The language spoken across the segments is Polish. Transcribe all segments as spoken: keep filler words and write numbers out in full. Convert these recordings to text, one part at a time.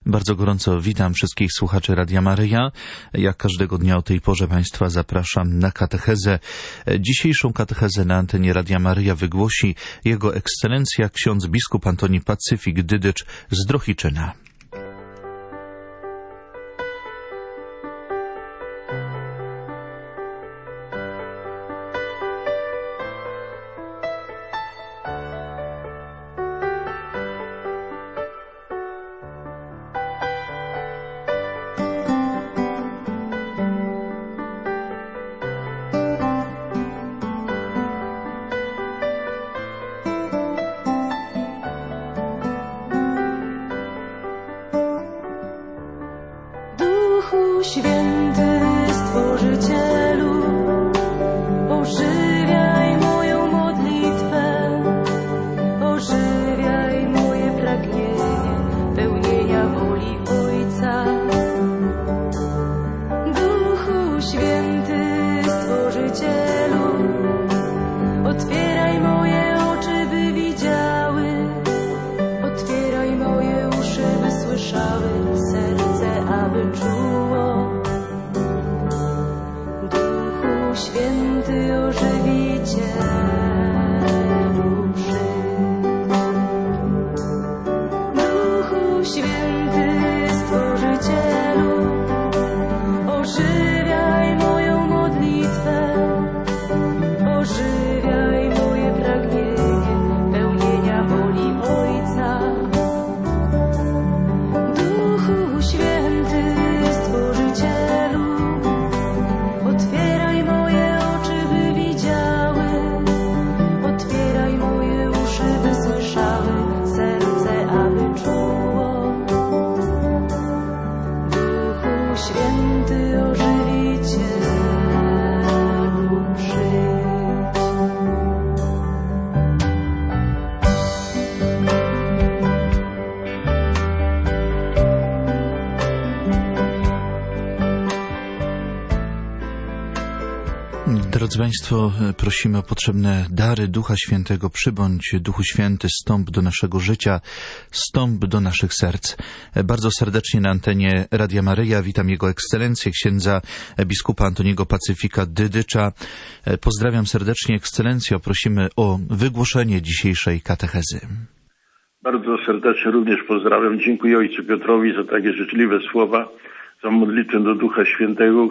Bardzo gorąco witam wszystkich słuchaczy Radia Maryja. Jak każdego dnia o tej porze Państwa zapraszam na katechezę. Dzisiejszą katechezę na antenie Radia Maryja wygłosi Jego Ekscelencja ksiądz biskup Antoni Pacyfik Dydycz z Drohiczyna. Święty Stworzycielu, ożywiaj moją modlitwę, ożywiaj moje pragnienie pełnienia woli Ojca. Duchu Święty Stworzycielu, otwieraj moje oczy, by widziały, otwieraj moje uszy, by słyszały, serce, aby czuło. Święty ożywicielu przyjdź. Duchu Święty Stworzycielu, ożywiaj moją modlitwę, ożywiaj moje pragnienie pełnienia woli Ojca. Duchu Święty Stworzycielu, otwieraj moje oczy, by widziały, otwieraj moje uszy, by słyszały, serce, aby czuło. Duchu Święty ożywicielu przyjdź. Drodzy Państwo, prosimy o potrzebne dary Ducha Świętego. Przybądź, Duchu Święty, stąp do naszego życia, stąp do naszych serc. Bardzo serdecznie na antenie Radia Maryja witam Jego Ekscelencję, księdza biskupa Antoniego Pacyfika Dydycza. Pozdrawiam serdecznie Ekscelencjo, prosimy o wygłoszenie dzisiejszej katechezy. Bardzo serdecznie również pozdrawiam. Dziękuję Ojcu Piotrowi za takie życzliwe słowa, za modlitwę do Ducha Świętego.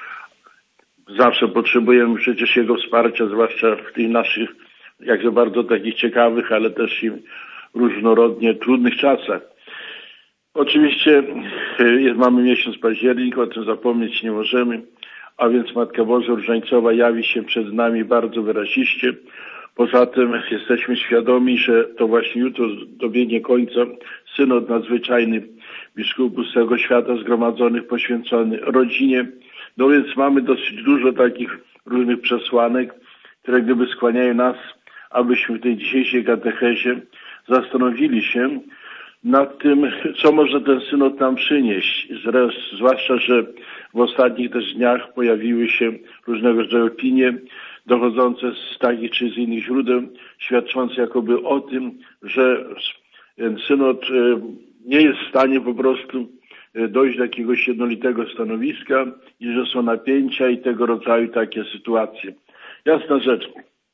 Zawsze potrzebujemy przecież Jego wsparcia, zwłaszcza w tych naszych, jakże bardzo takich ciekawych, ale też i różnorodnie trudnych czasach. Oczywiście jest, mamy miesiąc październik, o tym zapomnieć nie możemy, a więc Matka Boża Różańcowa jawi się przed nami bardzo wyraziście. Poza tym jesteśmy świadomi, że to właśnie jutro dobiegnie końca synod nadzwyczajny biskupów z całego świata zgromadzonych, poświęcony rodzinie. No więc mamy dosyć dużo takich różnych przesłanek, które gdyby skłaniają nas, abyśmy w tej dzisiejszej katechezie zastanowili się nad tym, co może ten synod nam przynieść. Zwłaszcza, że w ostatnich też dniach pojawiły się różnego rodzaju opinie dochodzące z takich czy z innych źródeł, świadczące jakoby o tym, że ten synod nie jest w stanie po prostu dojść do jakiegoś jednolitego stanowiska i że są napięcia i tego rodzaju takie sytuacje. Jasna rzecz,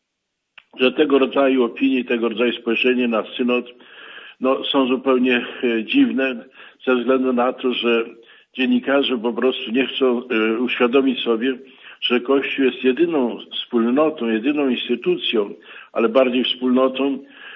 że tego rodzaju opinie, tego rodzaju spojrzenie na synod no, są zupełnie dziwne ze względu na to, że dziennikarze po prostu nie chcą uświadomić sobie, że Kościół jest jedyną wspólnotą, jedyną instytucją, ale bardziej wspólnotą,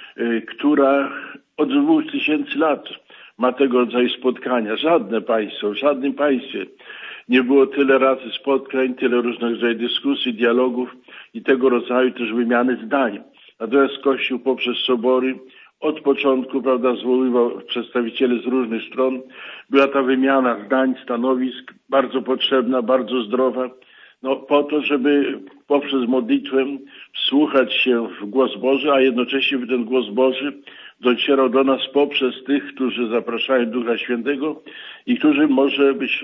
która od dwóch tysięcy lat ma tego rodzaju spotkania. Żadne państwo, w żadnym państwie nie było tyle razy spotkań, tyle różnych rodzajów dyskusji, dialogów i tego rodzaju też wymiany zdań. Natomiast Kościół poprzez sobory od początku, prawda, zwoływał przedstawicieli z różnych stron. Była ta wymiana zdań, stanowisk bardzo potrzebna, bardzo zdrowa. No po to, żeby poprzez modlitwę wsłuchać się w głos Boży, a jednocześnie by ten głos Boży docierał do nas poprzez tych, którzy zapraszają Ducha Świętego i którzy może być,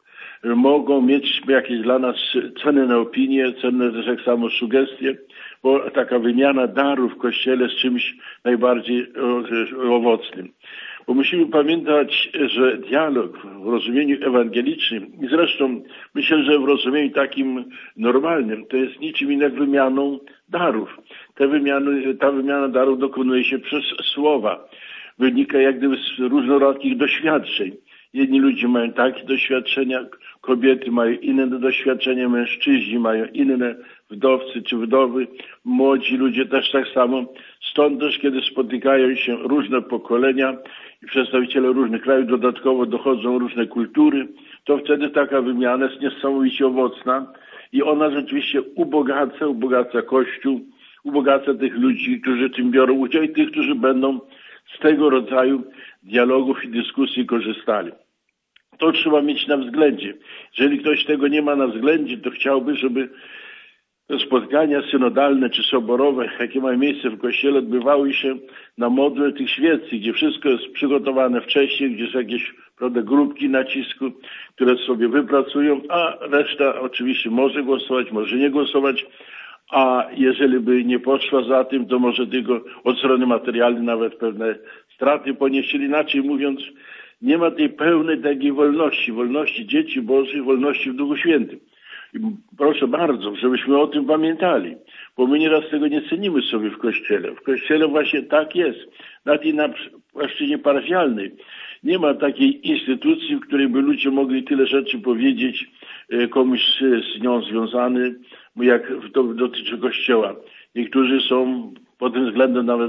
mogą mieć jakieś dla nas cenne opinie, cenne też tak samo sugestie, bo taka wymiana darów w Kościele jest czymś najbardziej owocnym. Bo musimy pamiętać, że dialog w rozumieniu ewangelicznym i zresztą myślę, że w rozumieniu takim normalnym to jest niczym innym jak wymianą darów. Te wymiany, ta wymiana darów dokonuje się przez słowa. Wynika jak gdyby z różnorakich doświadczeń. Jedni ludzie mają takie doświadczenia, kobiety mają inne doświadczenia, mężczyźni mają inne, wdowcy czy wdowy, młodzi ludzie też tak samo. Stąd też, kiedy spotykają się różne pokolenia i przedstawiciele różnych krajów, dodatkowo dochodzą różne kultury, to wtedy taka wymiana jest niesamowicie owocna i ona rzeczywiście ubogaca, ubogaca Kościół, ubogaca tych ludzi, którzy w tym biorą udział i tych, którzy będą z tego rodzaju dialogów i dyskusji korzystali. To trzeba mieć na względzie. Jeżeli ktoś tego nie ma na względzie, to chciałby, żeby te spotkania synodalne czy soborowe, jakie mają miejsce w Kościele, odbywały się na modłę tych świeckich, gdzie wszystko jest przygotowane wcześniej, gdzie są jakieś, prawda, grupki nacisku, które sobie wypracują, a reszta oczywiście może głosować, może nie głosować, a jeżeli by nie poszła za tym, to może tylko od strony materialnej nawet pewne straty ponieść. Inaczej mówiąc, nie ma tej pełnej takiej wolności, wolności dzieci Bożych, wolności w Duchu Świętym. I proszę bardzo, żebyśmy o tym pamiętali, bo my nieraz tego nie cenimy sobie w Kościele. W Kościele właśnie tak jest. Na tej na płaszczyźnie parafialnej nie ma takiej instytucji, w której by ludzie mogli tyle rzeczy powiedzieć komuś z nią związany, jak to dotyczy Kościoła. Niektórzy są pod tym względem nawet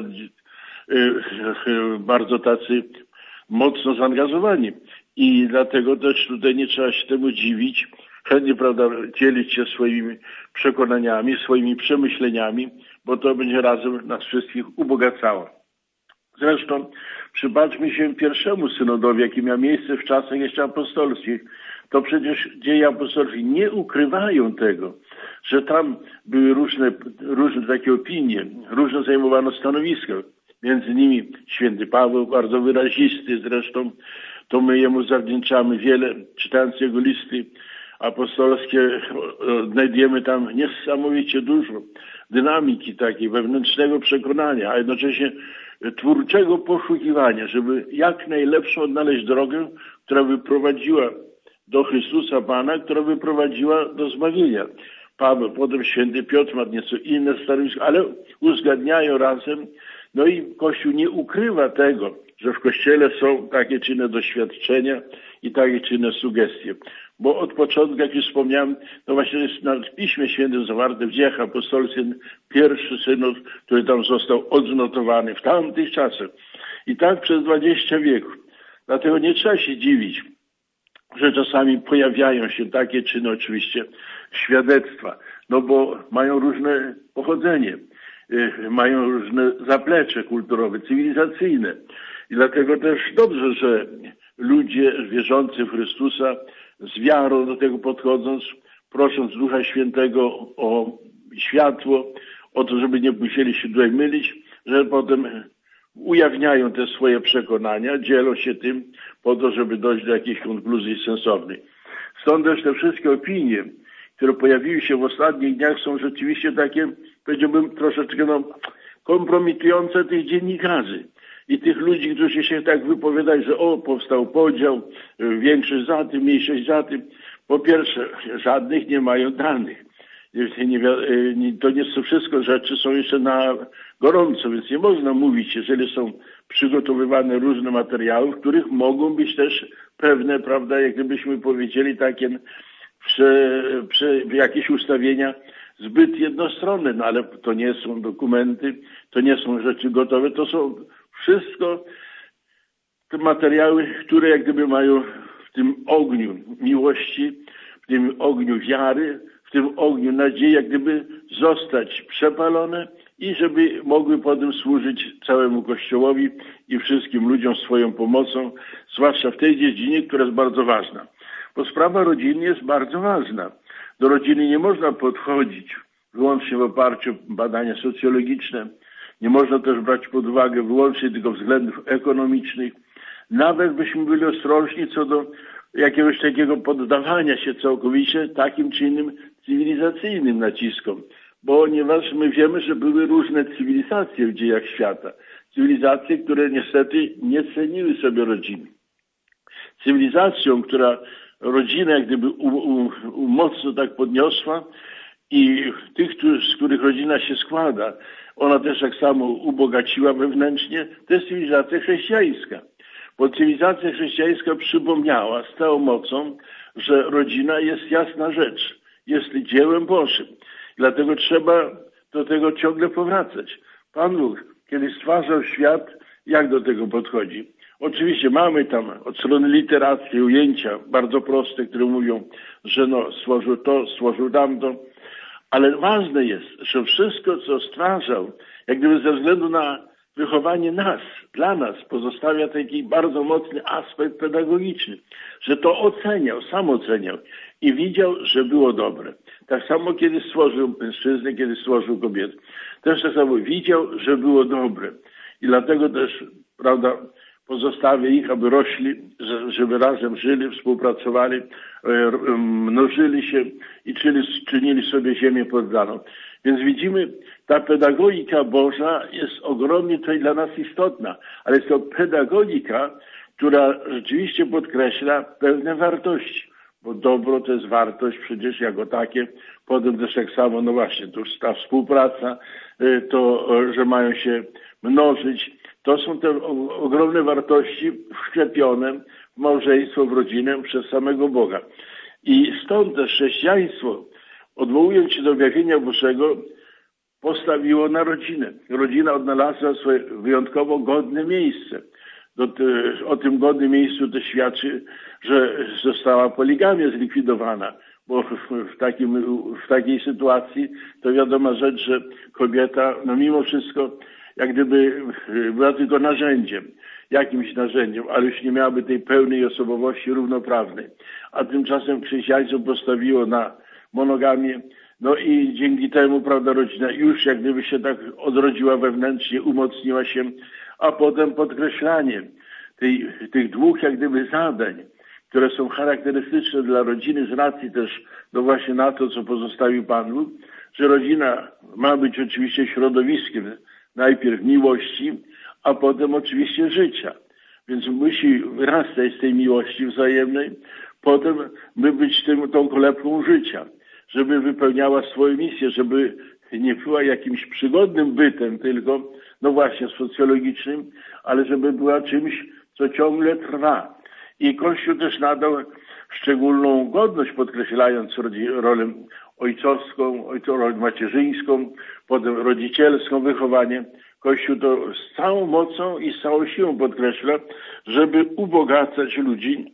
bardzo tacy mocno zaangażowani. I dlatego też tutaj nie trzeba się temu dziwić. Chętnie, prawda, dzielić się swoimi przekonaniami, swoimi przemyśleniami, bo to będzie razem nas wszystkich ubogacało. Zresztą przypatrzmy się pierwszemu synodowi, jaki miał miejsce w czasach jeszcze apostolskich. To przecież dzieje apostolskie nie ukrywają tego, że tam były różne, różne takie opinie, różne zajmowano stanowiska. Między innymi święty Paweł, bardzo wyrazisty zresztą, to my jemu zawdzięczamy wiele, czytając jego listy apostolskie, znajdujemy tam niesamowicie dużo dynamiki takiej, wewnętrznego przekonania, a jednocześnie twórczego poszukiwania, żeby jak najlepszą odnaleźć drogę, która by prowadziła do Chrystusa Pana, która by prowadziła do zbawienia. Paweł, potem święty Piotr ma nieco inne stanowisko, ale uzgadniają razem. No i Kościół nie ukrywa tego, że w Kościele są takie czy inne doświadczenia i takie czy inne sugestie. Bo od początku, jak już wspomniałem, no właśnie jest na Piśmie Świętym zawarte w Dziejach Apostolskich pierwszy synod, który tam został odnotowany w tamtych czasach. I tak przez dwadzieścia wieków. Dlatego nie trzeba się dziwić, że czasami pojawiają się takie czyny oczywiście świadectwa, no bo mają różne pochodzenie, mają różne zaplecze kulturowe, cywilizacyjne. I dlatego też dobrze, że ludzie wierzący w Chrystusa z wiarą do tego podchodząc, prosząc Ducha Świętego o światło, o to, żeby nie musieli się tutaj mylić, że potem ujawniają te swoje przekonania, dzielą się tym po to, żeby dojść do jakiejś konkluzji sensownej. Stąd też te wszystkie opinie, które pojawiły się w ostatnich dniach, są rzeczywiście takie, powiedziałbym, troszeczkę no, kompromitujące tych dziennikarzy i tych ludzi, którzy się tak wypowiadają, że o, powstał podział, większość za tym, mniejszość za tym. Po pierwsze, żadnych nie mają danych. To nie są wszystko rzeczy, są jeszcze na gorąco, więc nie można mówić, jeżeli są przygotowywane różne materiały, w których mogą być też pewne, prawda, jak gdybyśmy powiedzieli, takie prze, prze, jakieś ustawienia zbyt jednostronne, no ale to nie są dokumenty, to nie są rzeczy gotowe, to są wszystko te materiały, które jak gdyby mają w tym ogniu miłości, w tym ogniu wiary, w tym ogniu nadziei, jak gdyby zostać przepalone i żeby mogły potem służyć całemu Kościołowi i wszystkim ludziom swoją pomocą, zwłaszcza w tej dziedzinie, która jest bardzo ważna. Bo sprawa rodziny jest bardzo ważna. Do rodziny nie można podchodzić wyłącznie w oparciu o badania socjologiczne. Nie można też brać pod uwagę wyłącznie tylko względów ekonomicznych. Nawet byśmy byli ostrożni co do jakiegoś takiego poddawania się całkowicie takim czy innym cywilizacyjnym naciskom. Ponieważ my wiemy, że były różne cywilizacje w dziejach świata. Cywilizacje, które niestety nie ceniły sobie rodziny. Cywilizacją, która rodzinę jak gdyby u, u, u mocno tak podniosła i tych, z których rodzina się składa, ona też tak samo ubogaciła wewnętrznie, to jest cywilizacja chrześcijańska. Bo cywilizacja chrześcijańska przypomniała z całą mocą, że rodzina jest jasna rzecz, jest dziełem Bożym. Dlatego trzeba do tego ciągle powracać. Pan Bóg, kiedy stwarzał świat, jak do tego podchodzi? Oczywiście mamy tam od strony literackiej ujęcia bardzo proste, które mówią, że no stworzył to, stworzył tamto, ale ważne jest, że wszystko, co stwarzał, jak gdyby ze względu na wychowanie nas, dla nas, pozostawia taki bardzo mocny aspekt pedagogiczny, że to oceniał, sam oceniał i widział, że było dobre. Tak samo kiedy stworzył mężczyznę, kiedy stworzył kobietę. Też tak samo widział, że było dobre. I dlatego też, prawda, pozostawia ich, aby rośli, żeby razem żyli, współpracowali, mnożyli się i czynili sobie ziemię poddaną. Więc widzimy, ta pedagogika Boża jest ogromnie tutaj dla nas istotna, ale jest to pedagogika, która rzeczywiście podkreśla pewne wartości, bo dobro to jest wartość przecież jako takie, potem też tak samo, no właśnie, to ta współpraca, to, że mają się mnożyć, to są te ogromne wartości wszczepione w małżeństwo, w rodzinę przez samego Boga. I stąd też chrześcijaństwo, odwołując się do objawienia Bożego, postawiło na rodzinę. Rodzina odnalazła swoje wyjątkowo godne miejsce. Do, o tym godnym miejscu to świadczy, że została poligamia zlikwidowana, bo w, takim, w takiej sytuacji to wiadoma rzecz, że kobieta, no mimo wszystko, jak gdyby była tylko narzędziem, jakimś narzędziem, ale już nie miałaby tej pełnej osobowości równoprawnej. A tymczasem chrześcijaństwo postawiło na monogamię, no i dzięki temu, prawda, rodzina już jak gdyby się tak odrodziła wewnętrznie, umocniła się, a potem podkreślanie tej, tych dwóch jak gdyby zadań, które są charakterystyczne dla rodziny z racji też, no właśnie na to, co pozostawił Pan Bóg, że rodzina ma być oczywiście środowiskiem najpierw miłości, a potem oczywiście życia. Więc musi wyrastać z tej miłości wzajemnej, potem by być tym, tą kolebką życia, żeby wypełniała swoją misję, żeby nie była jakimś przygodnym bytem tylko, no właśnie socjologicznym, ale żeby była czymś, co ciągle trwa. I Kościół też nadał szczególną godność, podkreślając rolę ojcowską, rolę macierzyńską, potem rodzicielską, wychowanie. Kościół to z całą mocą i z całą siłą podkreśla, żeby ubogacać ludzi,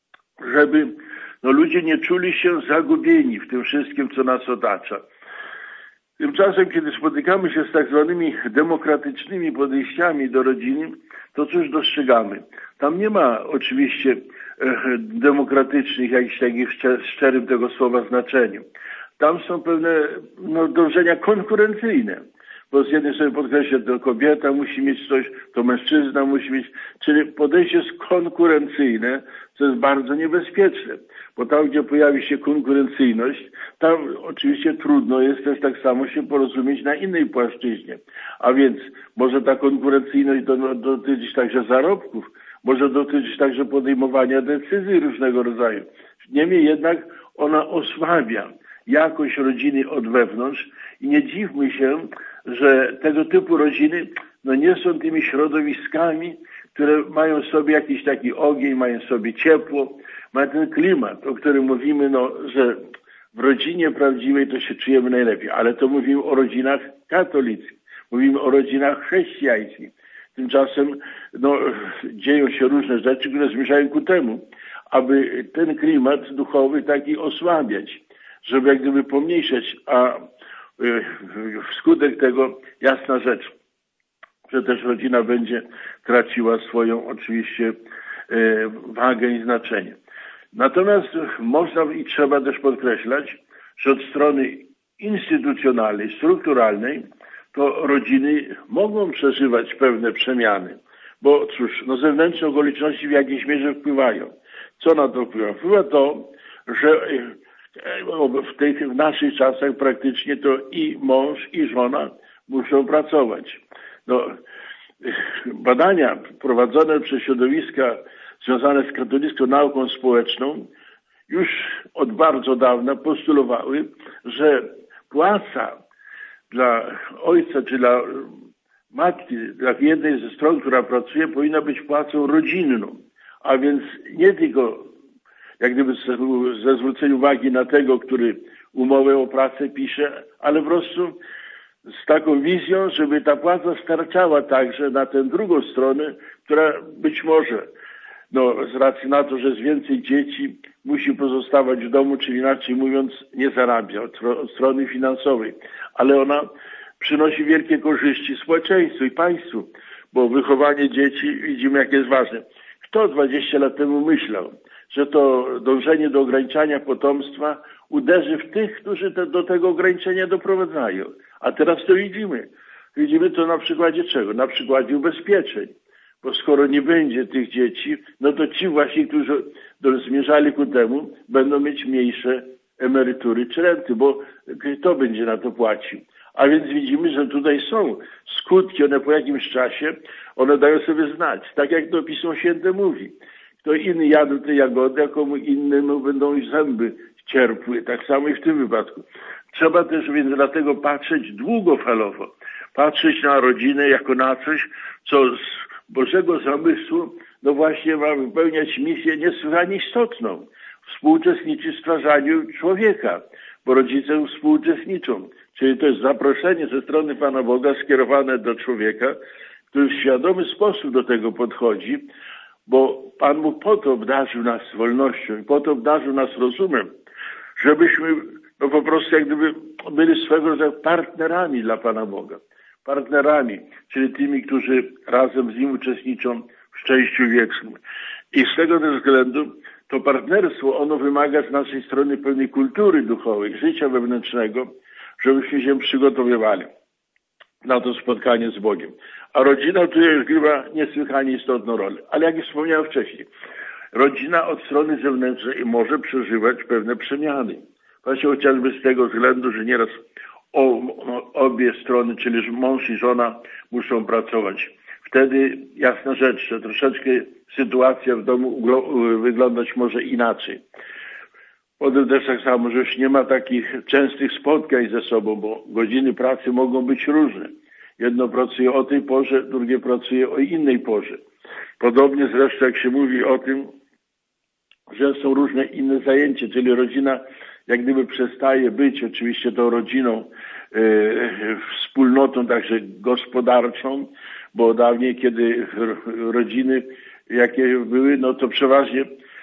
żeby no, ludzie nie czuli się zagubieni w tym wszystkim, co nas otacza. Tymczasem, kiedy spotykamy się z tak zwanymi demokratycznymi podejściami do rodziny, to cóż dostrzegamy? Tam nie ma oczywiście e, demokratycznych, jakichś takich szczerym tego słowa znaczeniu. Tam są pewne no, dążenia konkurencyjne. Bo z jednej strony podkreśla, to kobieta musi mieć coś, to mężczyzna musi mieć, czyli podejście jest konkurencyjne, co jest bardzo niebezpieczne. Bo tam, gdzie pojawi się konkurencyjność, tam oczywiście trudno jest też tak samo się porozumieć na innej płaszczyźnie. A więc może ta konkurencyjność do, dotyczyć także zarobków, może dotyczyć także podejmowania decyzji różnego rodzaju. Niemniej jednak ona osłabia jakość rodziny od wewnątrz i nie dziwmy się, że tego typu rodziny no nie są tymi środowiskami, które mają w sobie jakiś taki ogień, mają w sobie ciepło, mają ten klimat, o którym mówimy, no, że w rodzinie prawdziwej to się czujemy najlepiej, ale to mówimy o rodzinach katolickich, mówimy o rodzinach chrześcijańskich. Tymczasem no, dzieją się różne rzeczy, które zmierzają ku temu, aby ten klimat duchowy taki osłabiać, żeby jak gdyby pomniejszać, a wskutek tego jasna rzecz, że też rodzina będzie traciła swoją oczywiście wagę i znaczenie. Natomiast można i trzeba też podkreślać, że od strony instytucjonalnej, strukturalnej, to rodziny mogą przeżywać pewne przemiany, bo cóż, no zewnętrzne okoliczności w jakiejś mierze wpływają. Co na to wpływa? Wpływa to, że w tych w naszych czasach praktycznie to i mąż, i żona muszą pracować. No, badania prowadzone przez środowiska związane z katolicką nauką społeczną już od bardzo dawna postulowały, że płaca dla ojca czy dla matki, dla jednej ze stron, która pracuje, powinna być płacą rodzinną. A więc nie tylko jak gdyby ze zwróceniem uwagi na tego, który umowę o pracę pisze, ale po prostu z taką wizją, żeby ta płaca starczała także na tę drugą stronę, która być może, no z racji na to, że jest więcej dzieci, musi pozostawać w domu, czyli inaczej mówiąc nie zarabia od, od strony finansowej, ale ona przynosi wielkie korzyści społeczeństwu i państwu, bo wychowanie dzieci widzimy jak jest ważne. Kto dwadzieścia lat temu myślał, że to dążenie do ograniczania potomstwa uderzy w tych, którzy te, do tego ograniczenia doprowadzają. A teraz to widzimy. Widzimy to na przykładzie czego? Na przykładzie ubezpieczeń. Bo skoro nie będzie tych dzieci, no to ci właśnie, którzy do, zmierzali ku temu, będą mieć mniejsze emerytury czy renty, bo kto będzie na to płacił? A więc widzimy, że tutaj są skutki, one po jakimś czasie, one dają sobie znać. Tak jak to Pismo Święte mówi. Kto inny jadł te jagody, a komu innemu będą już zęby cierpły. Tak samo i w tym wypadku. Trzeba też więc dlatego patrzeć długofalowo. Patrzeć na rodzinę jako na coś, co z Bożego zamysłu, no właśnie ma wypełniać misję niesłychanie istotną. Współuczestniczy w stwarzaniu człowieka, bo rodzice współuczestniczą. Czyli to jest zaproszenie ze strony Pana Boga skierowane do człowieka, który w świadomy sposób do tego podchodzi, bo Pan Bóg po to obdarzył nas wolnością i po to obdarzył nas rozumem, żebyśmy no po prostu jak gdyby byli swego rodzaju partnerami dla Pana Boga. Partnerami, czyli tymi, którzy razem z Nim uczestniczą w szczęściu wiecznym. I z tego też względu to partnerstwo, ono wymaga z naszej strony pewnej kultury duchowej, życia wewnętrznego, żebyśmy się przygotowywali na to spotkanie z Bogiem. A rodzina tu odgrywa niesłychanie istotną rolę. Ale jak już wspomniałem wcześniej, rodzina od strony zewnętrznej może przeżywać pewne przemiany. Właśnie chociażby z tego względu, że nieraz o, o, obie strony, czyli mąż i żona muszą pracować. Wtedy jasna rzecz, że troszeczkę sytuacja w domu wyglądać może inaczej. Potem też tak samo, że już nie ma takich częstych spotkań ze sobą, bo godziny pracy mogą być różne. Jedno pracuje o tej porze, drugie pracuje o innej porze. Podobnie zresztą jak się mówi o tym, że są różne inne zajęcia, czyli rodzina jak gdyby przestaje być oczywiście tą rodziną, e, wspólnotą także gospodarczą, bo dawniej kiedy rodziny jakie były, no to przeważnie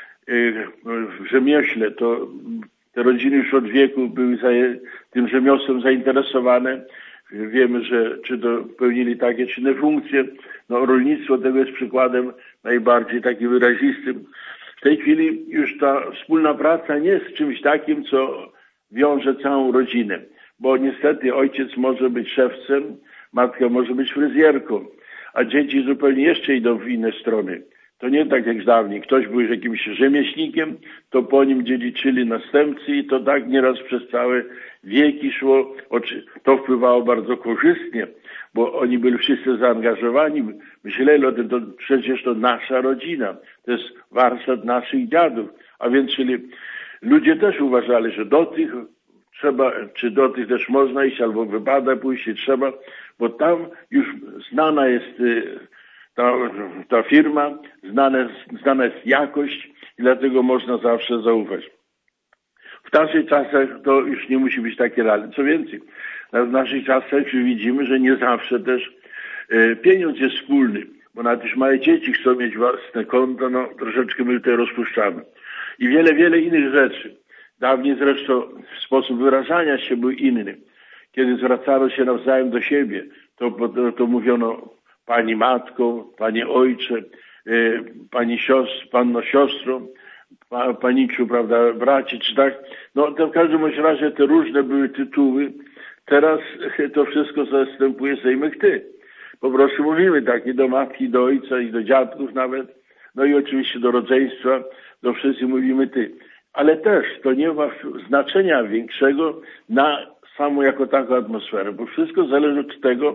w rzemiośle, to te rodziny już od wieku były tym rzemiosłem zainteresowane. Wiemy, że czy to pełnili takie czy inne funkcje. No rolnictwo tego jest przykładem najbardziej takim wyrazistym. W tej chwili już ta wspólna praca nie jest czymś takim, co wiąże całą rodzinę, bo niestety ojciec może być szewcem, matka może być fryzjerką, a dzieci zupełnie jeszcze idą w inne strony. To nie tak jak dawniej. Ktoś był jakimś rzemieślnikiem, to po nim dziedziczyli następcy i to tak nieraz przez całe wieki szło. To wpływało bardzo korzystnie, bo oni byli wszyscy zaangażowani, myśleli o tym, to przecież to nasza rodzina, to jest warsztat naszych dziadów. A więc czyli ludzie też uważali, że do tych trzeba, czy do tych też można iść, albo wypada pójść i trzeba, bo tam już znana jest Ta, ta firma, znane, znana jest jakość i dlatego można zawsze zaufać. W naszych czasach to już nie musi być takie realne. Co więcej, w naszych czasach widzimy, że nie zawsze też e, pieniądz jest wspólny, bo nawet już małe dzieci chcą mieć własne konto, no troszeczkę my tutaj rozpuszczamy. I wiele, wiele innych rzeczy. Dawniej zresztą sposób wyrażania się był inny. Kiedy zwracano się nawzajem do siebie, to, to, to mówiono pani matko, panie ojcze, pani siostro, panno siostro, pa, paniczu, prawda, braci, czy tak. No to w każdym razie te różne były tytuły. Teraz to wszystko zastępuje zajmek ty. Po prostu mówimy tak i do matki, do ojca, i do dziadków nawet. No i oczywiście do rodzeństwa, do wszystkich mówimy ty. Ale też to nie ma znaczenia większego na samą jako taką atmosferę, bo wszystko zależy od tego,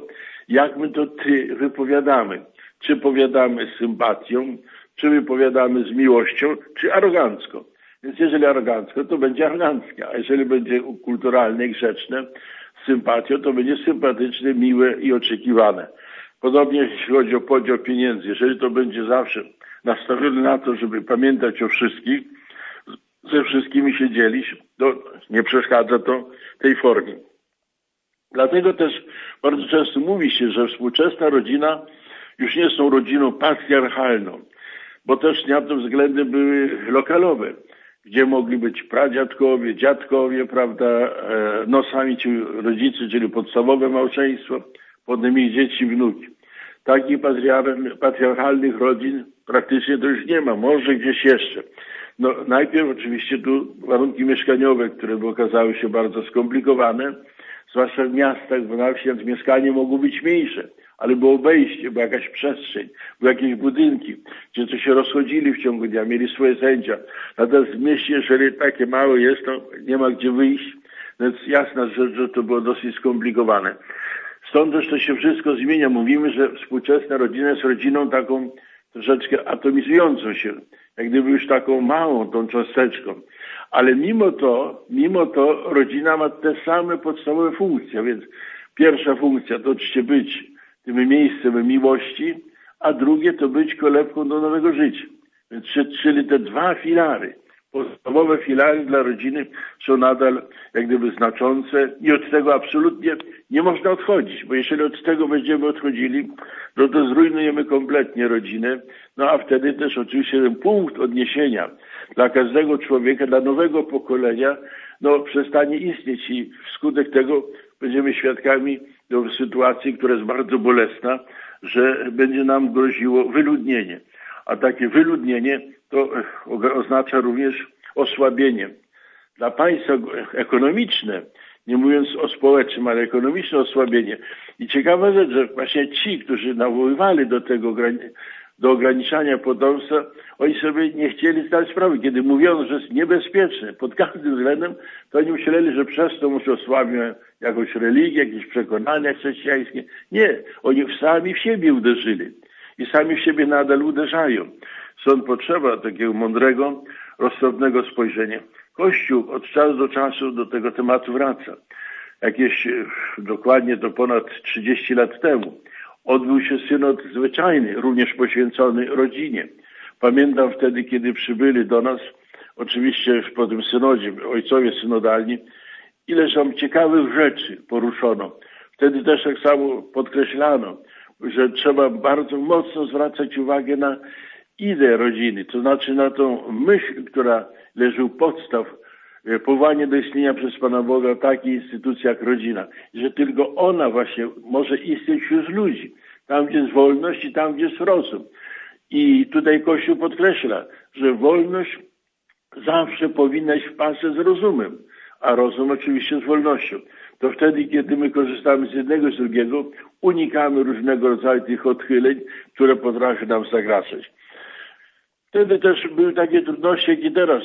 jak my to ty wypowiadamy. Czy powiadamy z sympatią, czy wypowiadamy z miłością, czy arogancko. Więc jeżeli arogancko, to będzie aroganckie, a jeżeli będzie kulturalne i grzeczne, z sympatią, to będzie sympatyczne, miłe i oczekiwane. Podobnie jeśli chodzi o podział pieniędzy, jeżeli to będzie zawsze nastawione na to, żeby pamiętać o wszystkich, ze wszystkimi się dzielić, to nie przeszkadza to tej formie. Dlatego też bardzo często mówi się, że współczesna rodzina już nie są rodziną patriarchalną, bo też na tym względem były lokalowe, gdzie mogli być pradziadkowie, dziadkowie, prawda, no sami ci rodzice, czyli podstawowe małżeństwo, potem ich dzieci, wnuki. Takich patriarchalnych rodzin praktycznie to już nie ma, może gdzieś jeszcze. No najpierw oczywiście tu warunki mieszkaniowe, które by okazały się bardzo skomplikowane, zwłaszcza w miastach, bo na wsi mieszkanie mogło być mniejsze, ale było obejście, była jakaś przestrzeń, były jakieś budynki, gdzie to się rozchodzili w ciągu dnia, mieli swoje zajęcia. Natomiast w mieście, jeżeli takie małe jest, to nie ma gdzie wyjść, więc jasna rzecz, że to było dosyć skomplikowane. Stąd też to się wszystko zmienia. Mówimy, że współczesna rodzina jest rodziną taką troszeczkę atomizującą się, jak gdyby już taką małą tą cząsteczką. Ale mimo to, mimo to rodzina ma te same podstawowe funkcje, więc pierwsza funkcja to oczywiście być tym miejscem miłości, a drugie to być kolebką do nowego życia. Więc, czyli te dwa filary, podstawowe filary dla rodziny są nadal jak gdyby znaczące i od tego absolutnie nie można odchodzić, bo jeżeli od tego będziemy odchodzili, no to zrujnujemy kompletnie rodzinę, no a wtedy też oczywiście ten punkt odniesienia dla każdego człowieka, dla nowego pokolenia, no przestanie istnieć i wskutek tego będziemy świadkami do sytuacji, która jest bardzo bolesna, że będzie nam groziło wyludnienie. A takie wyludnienie to oznacza również osłabienie. Dla państwa ekonomiczne, nie mówiąc o społecznym, ale ekonomiczne osłabienie. I ciekawa rzecz, że właśnie ci, którzy nawoływali do tego, do ograniczania potomstwa, oni sobie nie chcieli zdać sprawy. Kiedy mówiono, że jest niebezpieczne pod każdym względem, to oni myśleli, że przez to muszą osłabić jakąś religię, jakieś przekonania chrześcijańskie. Nie, oni sami w siebie uderzyli i sami w siebie nadal uderzają. Stąd potrzeba takiego mądrego, rozsądnego spojrzenia. Kościół od czasu do czasu do tego tematu wraca. Jakieś dokładnie to ponad trzydzieści lat temu odbył się synod zwyczajny, również poświęcony rodzinie. Pamiętam wtedy, kiedy przybyli do nas, oczywiście po tym synodzie, ojcowie synodalni, ileż tam ciekawych rzeczy poruszono. Wtedy też tak samo podkreślano, że trzeba bardzo mocno zwracać uwagę na ideę rodziny, to znaczy na tą myśl, która leży u podstaw powołania do istnienia przez Pana Boga takiej instytucji jak rodzina, że tylko ona właśnie może istnieć wśród ludzi, tam gdzie jest wolność i tam gdzie jest rozum. I tutaj Kościół podkreśla, że wolność zawsze powinna iść w parze z rozumem, a rozum oczywiście z wolnością. To wtedy, kiedy my korzystamy z jednego i z drugiego, unikamy różnego rodzaju tych odchyleń, które potrafią nam zagrażać. Wtedy też były takie trudności, jak i teraz.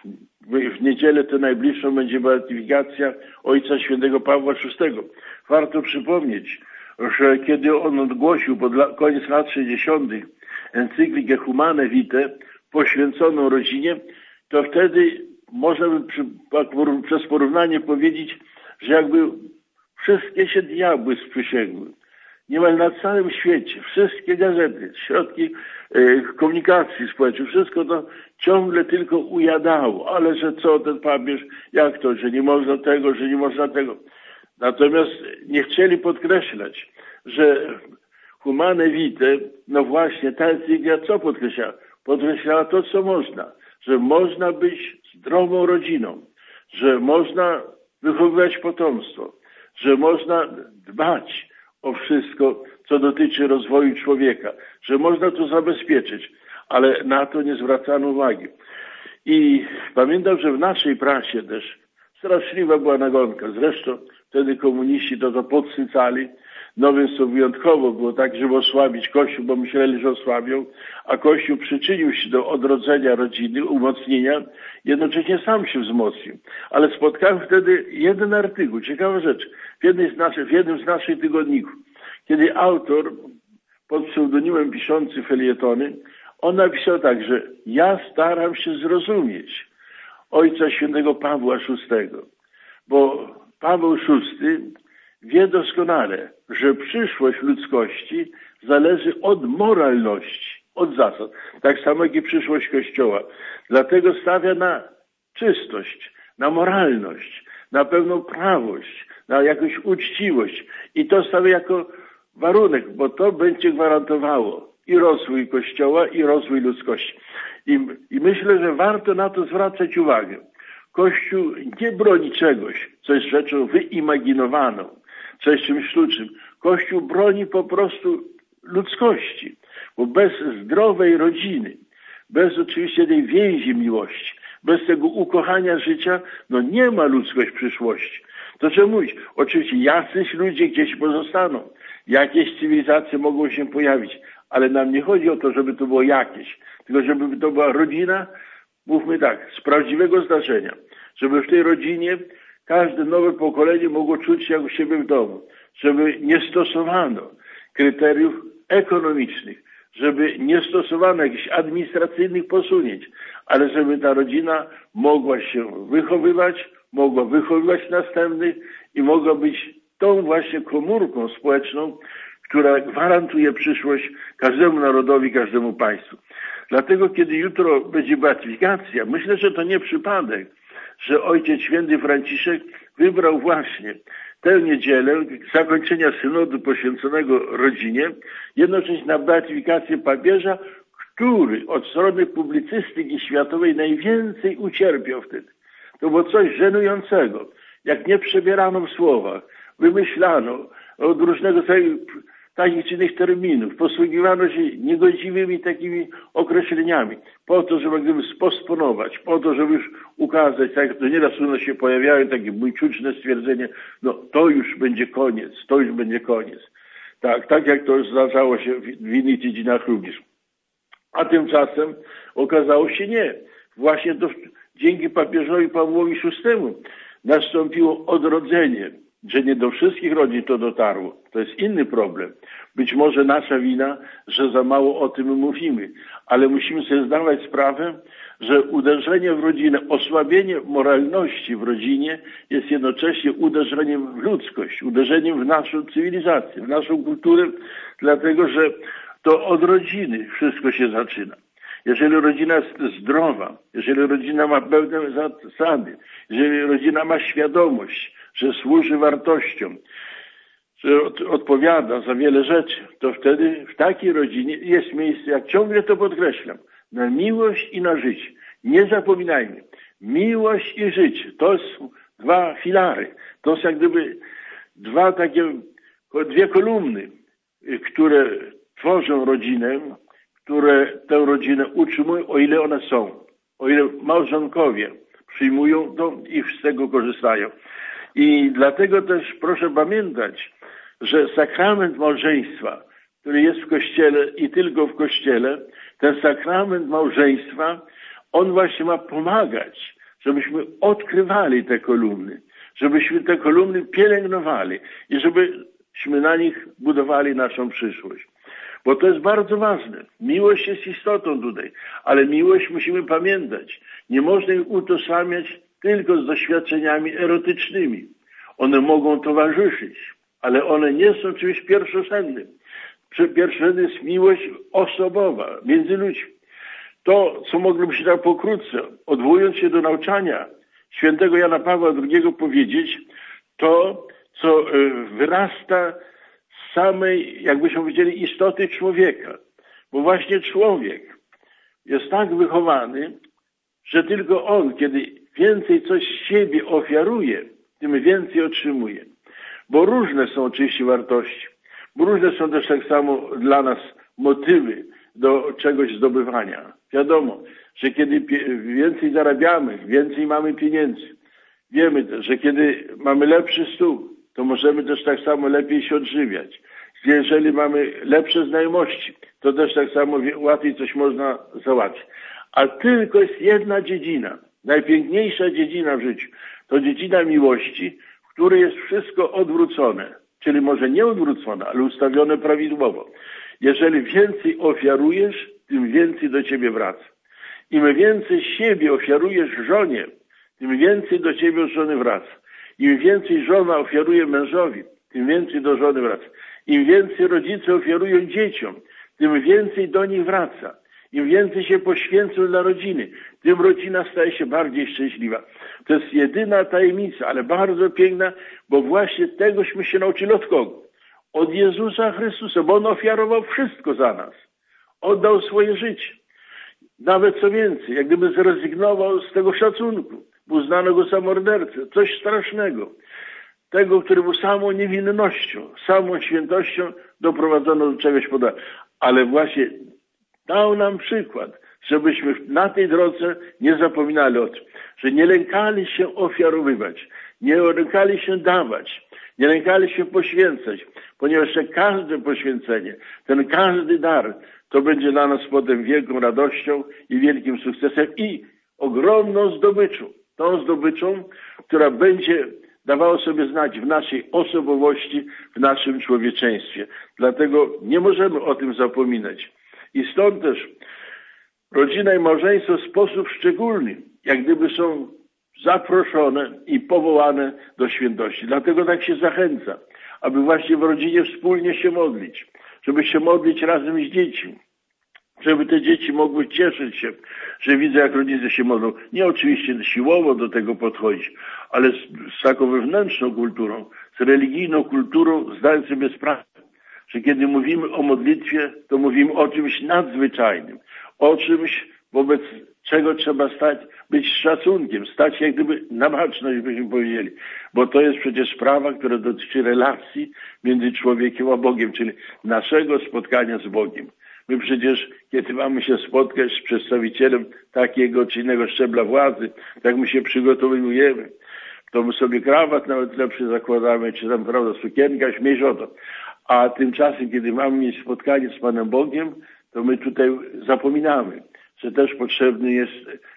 W niedzielę tę najbliższą będzie beatyfikacja Ojca Świętego Pawła szóstego. Warto przypomnieć, że kiedy on ogłosił pod koniec lat sześćdziesiątych encyklikę Humane Vitae poświęconą rodzinie, to wtedy można by przy, przez porównanie powiedzieć, że jakby wszystkie się diabły sprzysięgły. Niemal na całym świecie, wszystkie gazety, środki e, komunikacji społecznej, wszystko to ciągle tylko ujadało. Ale że co ten papież, jak to, że nie można tego, że nie można tego. Natomiast nie chcieli podkreślać, że Humane Vitae, no właśnie ta encyklia co podkreślała? Podkreślała to, co można. Że można być zdrową rodziną, że można wychowywać potomstwo, że można dbać o wszystko, co dotyczy rozwoju człowieka, że można to zabezpieczyć, ale na to nie zwracano uwagi. I pamiętam, że w naszej prasie też straszliwa była nagonka. Zresztą wtedy komuniści to to podsycali. No więc to wyjątkowo było tak, żeby osłabić Kościół, bo myśleli, że osłabią, a Kościół przyczynił się do odrodzenia rodziny, umocnienia, jednocześnie sam się wzmocnił. Ale spotkałem wtedy jeden artykuł, ciekawa rzecz, w, jednej z naszych, w jednym z naszych tygodników, kiedy autor pod pseudonimem piszący felietony, on napisał tak, że ja staram się zrozumieć Ojca Świętego Pawła szóstego, bo Paweł szósty wie doskonale, że przyszłość ludzkości zależy od moralności, od zasad, tak samo jak i przyszłość Kościoła. Dlatego stawia na czystość, na moralność, na pewną prawość, na jakąś uczciwość i to stawia jako warunek, bo to będzie gwarantowało i rozwój Kościoła, i rozwój ludzkości. I, I myślę, że warto na to zwracać uwagę. Kościół nie broni czegoś, co jest rzeczą wyimaginowaną, co jest czymś sztucznym. Kościół broni po prostu ludzkości, bo bez zdrowej rodziny, bez oczywiście tej więzi miłości, bez tego ukochania życia, no nie ma ludzkość przyszłości. To trzeba mówić. Oczywiście jacyś ludzie gdzieś pozostaną, jakieś cywilizacje mogą się pojawić, ale nam nie chodzi o to, żeby to było jakieś, tylko żeby to była rodzina, mówmy tak, z prawdziwego zdarzenia, żeby w tej rodzinie każde nowe pokolenie mogło czuć się jak u siebie w domu, żeby nie stosowano kryteriów ekonomicznych, żeby nie stosowano jakichś administracyjnych posunięć, ale żeby ta rodzina mogła się wychowywać, mogła wychowywać następnych i mogła być tą właśnie komórką społeczną, która gwarantuje przyszłość każdemu narodowi, każdemu państwu. Dlatego, kiedy jutro będzie beatyfikacja, myślę, że to nie przypadek, że Ojciec Święty Franciszek wybrał właśnie tę niedzielę zakończenia synodu poświęconego rodzinie, jednocześnie na beatyfikację papieża, który od strony publicystyki światowej najwięcej ucierpiał wtedy. To było coś żenującego, jak nie przebierano w słowach, wymyślano od różnego rodzaju takich czy innych terminów, posługiwano się niegodziwymi takimi określeniami, po to, żeby gdyby spostponować, po to, żeby już ukazać, tak jak to nieraz u nas się pojawiają takie buńczuczne stwierdzenie, no to już będzie koniec, to już będzie koniec. Tak, tak jak to zdarzało się w, w innych dziedzinach również. A tymczasem okazało się nie. Właśnie to dzięki papieżowi Pawłowi szóstemu nastąpiło odrodzenie, że nie do wszystkich rodzin to dotarło. To jest inny problem. Być może nasza wina, że za mało o tym mówimy, ale musimy sobie zdawać sprawę, że uderzenie w rodzinę, osłabienie moralności w rodzinie jest jednocześnie uderzeniem w ludzkość, uderzeniem w naszą cywilizację, w naszą kulturę, dlatego że to od rodziny wszystko się zaczyna. Jeżeli rodzina jest zdrowa, jeżeli rodzina ma pewne zasady, jeżeli rodzina ma świadomość, że służy wartościom, że od, odpowiada za wiele rzeczy, to wtedy w takiej rodzinie jest miejsce, jak ciągle to podkreślam, na miłość i na życie. Nie zapominajmy, miłość i życie to są dwa filary, to są jak gdyby dwa takie, dwie kolumny, które tworzą rodzinę, które tę rodzinę utrzymują, o ile one są, o ile małżonkowie przyjmują to i z tego korzystają. I dlatego też proszę pamiętać, że sakrament małżeństwa, który jest w Kościele i tylko w Kościele, ten sakrament małżeństwa, on właśnie ma pomagać, żebyśmy odkrywali te kolumny, żebyśmy te kolumny pielęgnowali i żebyśmy na nich budowali naszą przyszłość. Bo to jest bardzo ważne. Miłość jest istotą tutaj, ale miłość musimy pamiętać. Nie można jej utożsamiać tylko z doświadczeniami erotycznymi. One mogą towarzyszyć, ale one nie są czymś pierwszorzędnym. Pierwszorzędna jest miłość osobowa, między ludźmi. To, co mogliby się tak pokrótce, odwołując się do nauczania świętego Jana Pawła drugiego powiedzieć, to, co wyrasta z samej, jakbyśmy powiedzieli, istoty człowieka. Bo właśnie człowiek jest tak wychowany, że tylko on, kiedy więcej coś z siebie ofiaruje, tym więcej otrzymuje. Bo różne są oczywiście wartości, bo różne są też tak samo dla nas motywy do czegoś zdobywania. Wiadomo, że kiedy więcej zarabiamy, więcej mamy pieniędzy, wiemy też, że kiedy mamy lepszy stół, to możemy też tak samo lepiej się odżywiać. Jeżeli mamy lepsze znajomości, to też tak samo łatwiej coś można załatwić. A tylko jest jedna dziedzina, najpiękniejsza dziedzina w życiu. To dziedzina miłości, w której jest wszystko odwrócone. czyli może nie odwrócone, ale ustawione prawidłowo. Jeżeli więcej ofiarujesz, tym więcej do ciebie wraca. Im więcej siebie ofiarujesz żonie, tym więcej do ciebie od żony wraca. Im więcej żona ofiaruje mężowi, tym więcej do żony wraca. Im więcej rodzice ofiarują dzieciom, tym więcej do nich wraca. Im więcej się poświęcą dla rodziny, tym rodzina staje się bardziej szczęśliwa. To jest jedyna tajemnica, ale bardzo piękna, bo właśnie tegośmy się nauczyli od kogo? Od Jezusa Chrystusa, bo On ofiarował wszystko za nas. Oddał swoje życie. Nawet co więcej, jak gdyby zrezygnował z tego szacunku. Uznano go za mordercę, coś strasznego. Tego, który był samą niewinnością, samą świętością doprowadzono do czegoś podobnego. Ale właśnie dał nam przykład, żebyśmy na tej drodze nie zapominali o tym, że nie lękali się ofiarowywać, nie lękali się dawać, nie lękali się poświęcać, ponieważ każde poświęcenie, ten każdy dar, to będzie dla nas potem wielką radością i wielkim sukcesem i ogromną zdobyczą. Tą zdobyczą, która będzie dawała sobie znać w naszej osobowości, w naszym człowieczeństwie. Dlatego nie możemy o tym zapominać. I stąd też rodzina i małżeństwo w sposób szczególny, jak gdyby są zaproszone i powołane do świętości. Dlatego tak się zachęca, aby właśnie w rodzinie wspólnie się modlić, żeby się modlić razem z dziećmi, żeby te dzieci mogły cieszyć się, że widzę, jak rodzice się modlą. Nie oczywiście siłowo do tego podchodzić, ale z, z taką wewnętrzną kulturą, z religijną kulturą, zdając sobie sprawę, że kiedy mówimy o modlitwie, to mówimy o czymś nadzwyczajnym, o czymś, wobec czego trzeba stać, być z szacunkiem, stać jak gdyby na baczność, byśmy powiedzieli. Bo to jest przecież sprawa, która dotyczy relacji między człowiekiem a Bogiem, czyli naszego spotkania z Bogiem. My przecież, kiedy mamy się spotkać z przedstawicielem takiego czy innego szczebla władzy, tak my się przygotowujemy, to my sobie krawat nawet lepszy zakładamy, czy tam, prawda, sukienka, śmieć o to. A tymczasem, kiedy mamy mieć spotkanie z Panem Bogiem, to my tutaj zapominamy, że też potrzebny jest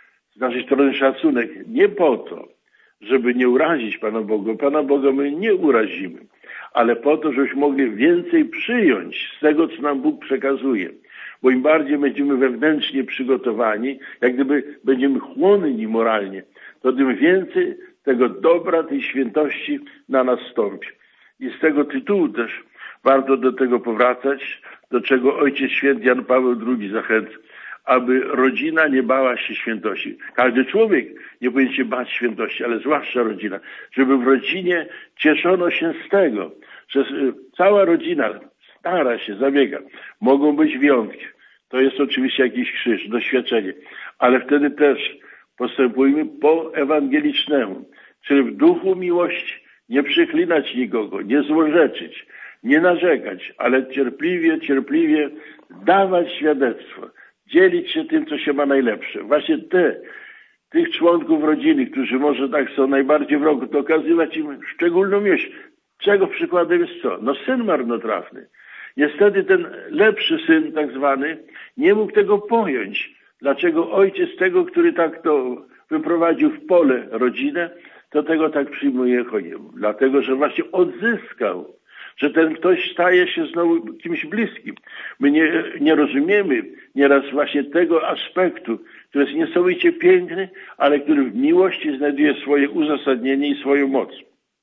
z naszej strony szacunek. Nie po to, żeby nie urazić Pana Boga. Pana Boga my nie urazimy, ale po to, żebyśmy mogli więcej przyjąć z tego, co nam Bóg przekazuje. Bo im bardziej będziemy wewnętrznie przygotowani, jak gdyby będziemy chłonni moralnie, to tym więcej tego dobra, tej świętości na nas stąpi. I z tego tytułu też warto do tego powracać, do czego Ojciec Święty Jan Paweł drugi zachęca, aby rodzina nie bała się świętości. Każdy człowiek nie powinien się bać świętości, ale zwłaszcza rodzina. Żeby w rodzinie cieszono się z tego, że cała rodzina stara się, zabiega. Mogą być wyjątki. To jest oczywiście jakiś krzyż, doświadczenie. Ale wtedy też postępujmy po ewangelicznemu, czyli w duchu miłości, nie przyklinać nikogo, nie złorzeczyć, nie narzekać, ale cierpliwie, cierpliwie dawać świadectwo, dzielić się tym, co się ma najlepsze. Właśnie te, tych członków rodziny, którzy może tak są najbardziej w roku, to okazywać im szczególną miłość. Czego przykładem jest co? No syn marnotrawny. Niestety ten lepszy syn, tak zwany, nie mógł tego pojąć. Dlaczego ojciec tego, który tak to wyprowadził w pole rodzinę, to tego tak przyjmuje choremu. Dlatego, że właśnie odzyskał, że ten ktoś staje się znowu kimś bliskim. My nie, nie rozumiemy nieraz właśnie tego aspektu, który jest niesamowicie piękny, ale który w miłości znajduje swoje uzasadnienie i swoją moc.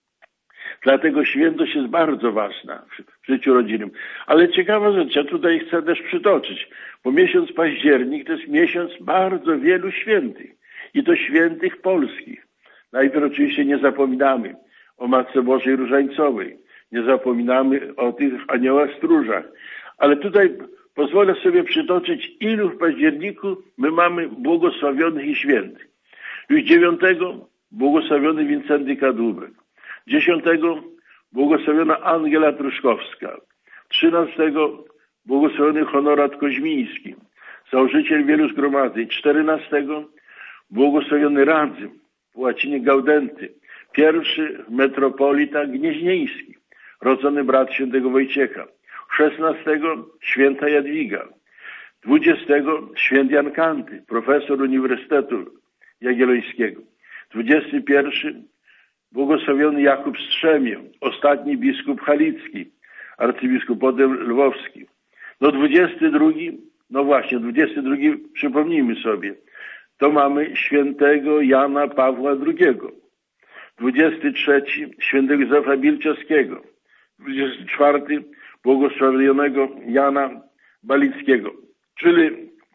Dlatego świętość jest bardzo ważna w życiu rodzinnym. Ale ciekawa rzecz, ja tutaj chcę też przytoczyć, bo miesiąc październik to jest miesiąc bardzo wielu świętych. I to świętych polskich. Najpierw oczywiście nie zapominamy o Matce Bożej Różańcowej. Nie zapominamy o tych aniołach stróżach. Ale tutaj pozwolę sobie przytoczyć, ilu w październiku my mamy błogosławionych i świętych. Już dziewiątego błogosławiony Wincenty Kadłubek. Dziesiątego błogosławiona Angela Truszkowska. Trzynastego błogosławiony Honorat Koźmiński, założyciel wielu zgromadzeń. Czternastego błogosławiony Radzy, po łacinie Gaudenty, pierwszy metropolita gnieźnieński, rodzony brat świętego Wojciecha. szesnastego święta Jadwiga. dwudziestego święty Jan Kanty, profesor Uniwersytetu Jagiellońskiego. dwudziesty pierwszy błogosławiony Jakub Strzemie, ostatni biskup halicki, arcybiskup potem lwowski. No dwudziesty drugi, no właśnie, dwudziesty drugi, przypomnijmy sobie, to mamy świętego Jana Pawła drugiego. dwudziesty trzeci świętego Józefa Bilczewskiego. dwudziesty czwarty błogosławionego Jana Balickiego. Czyli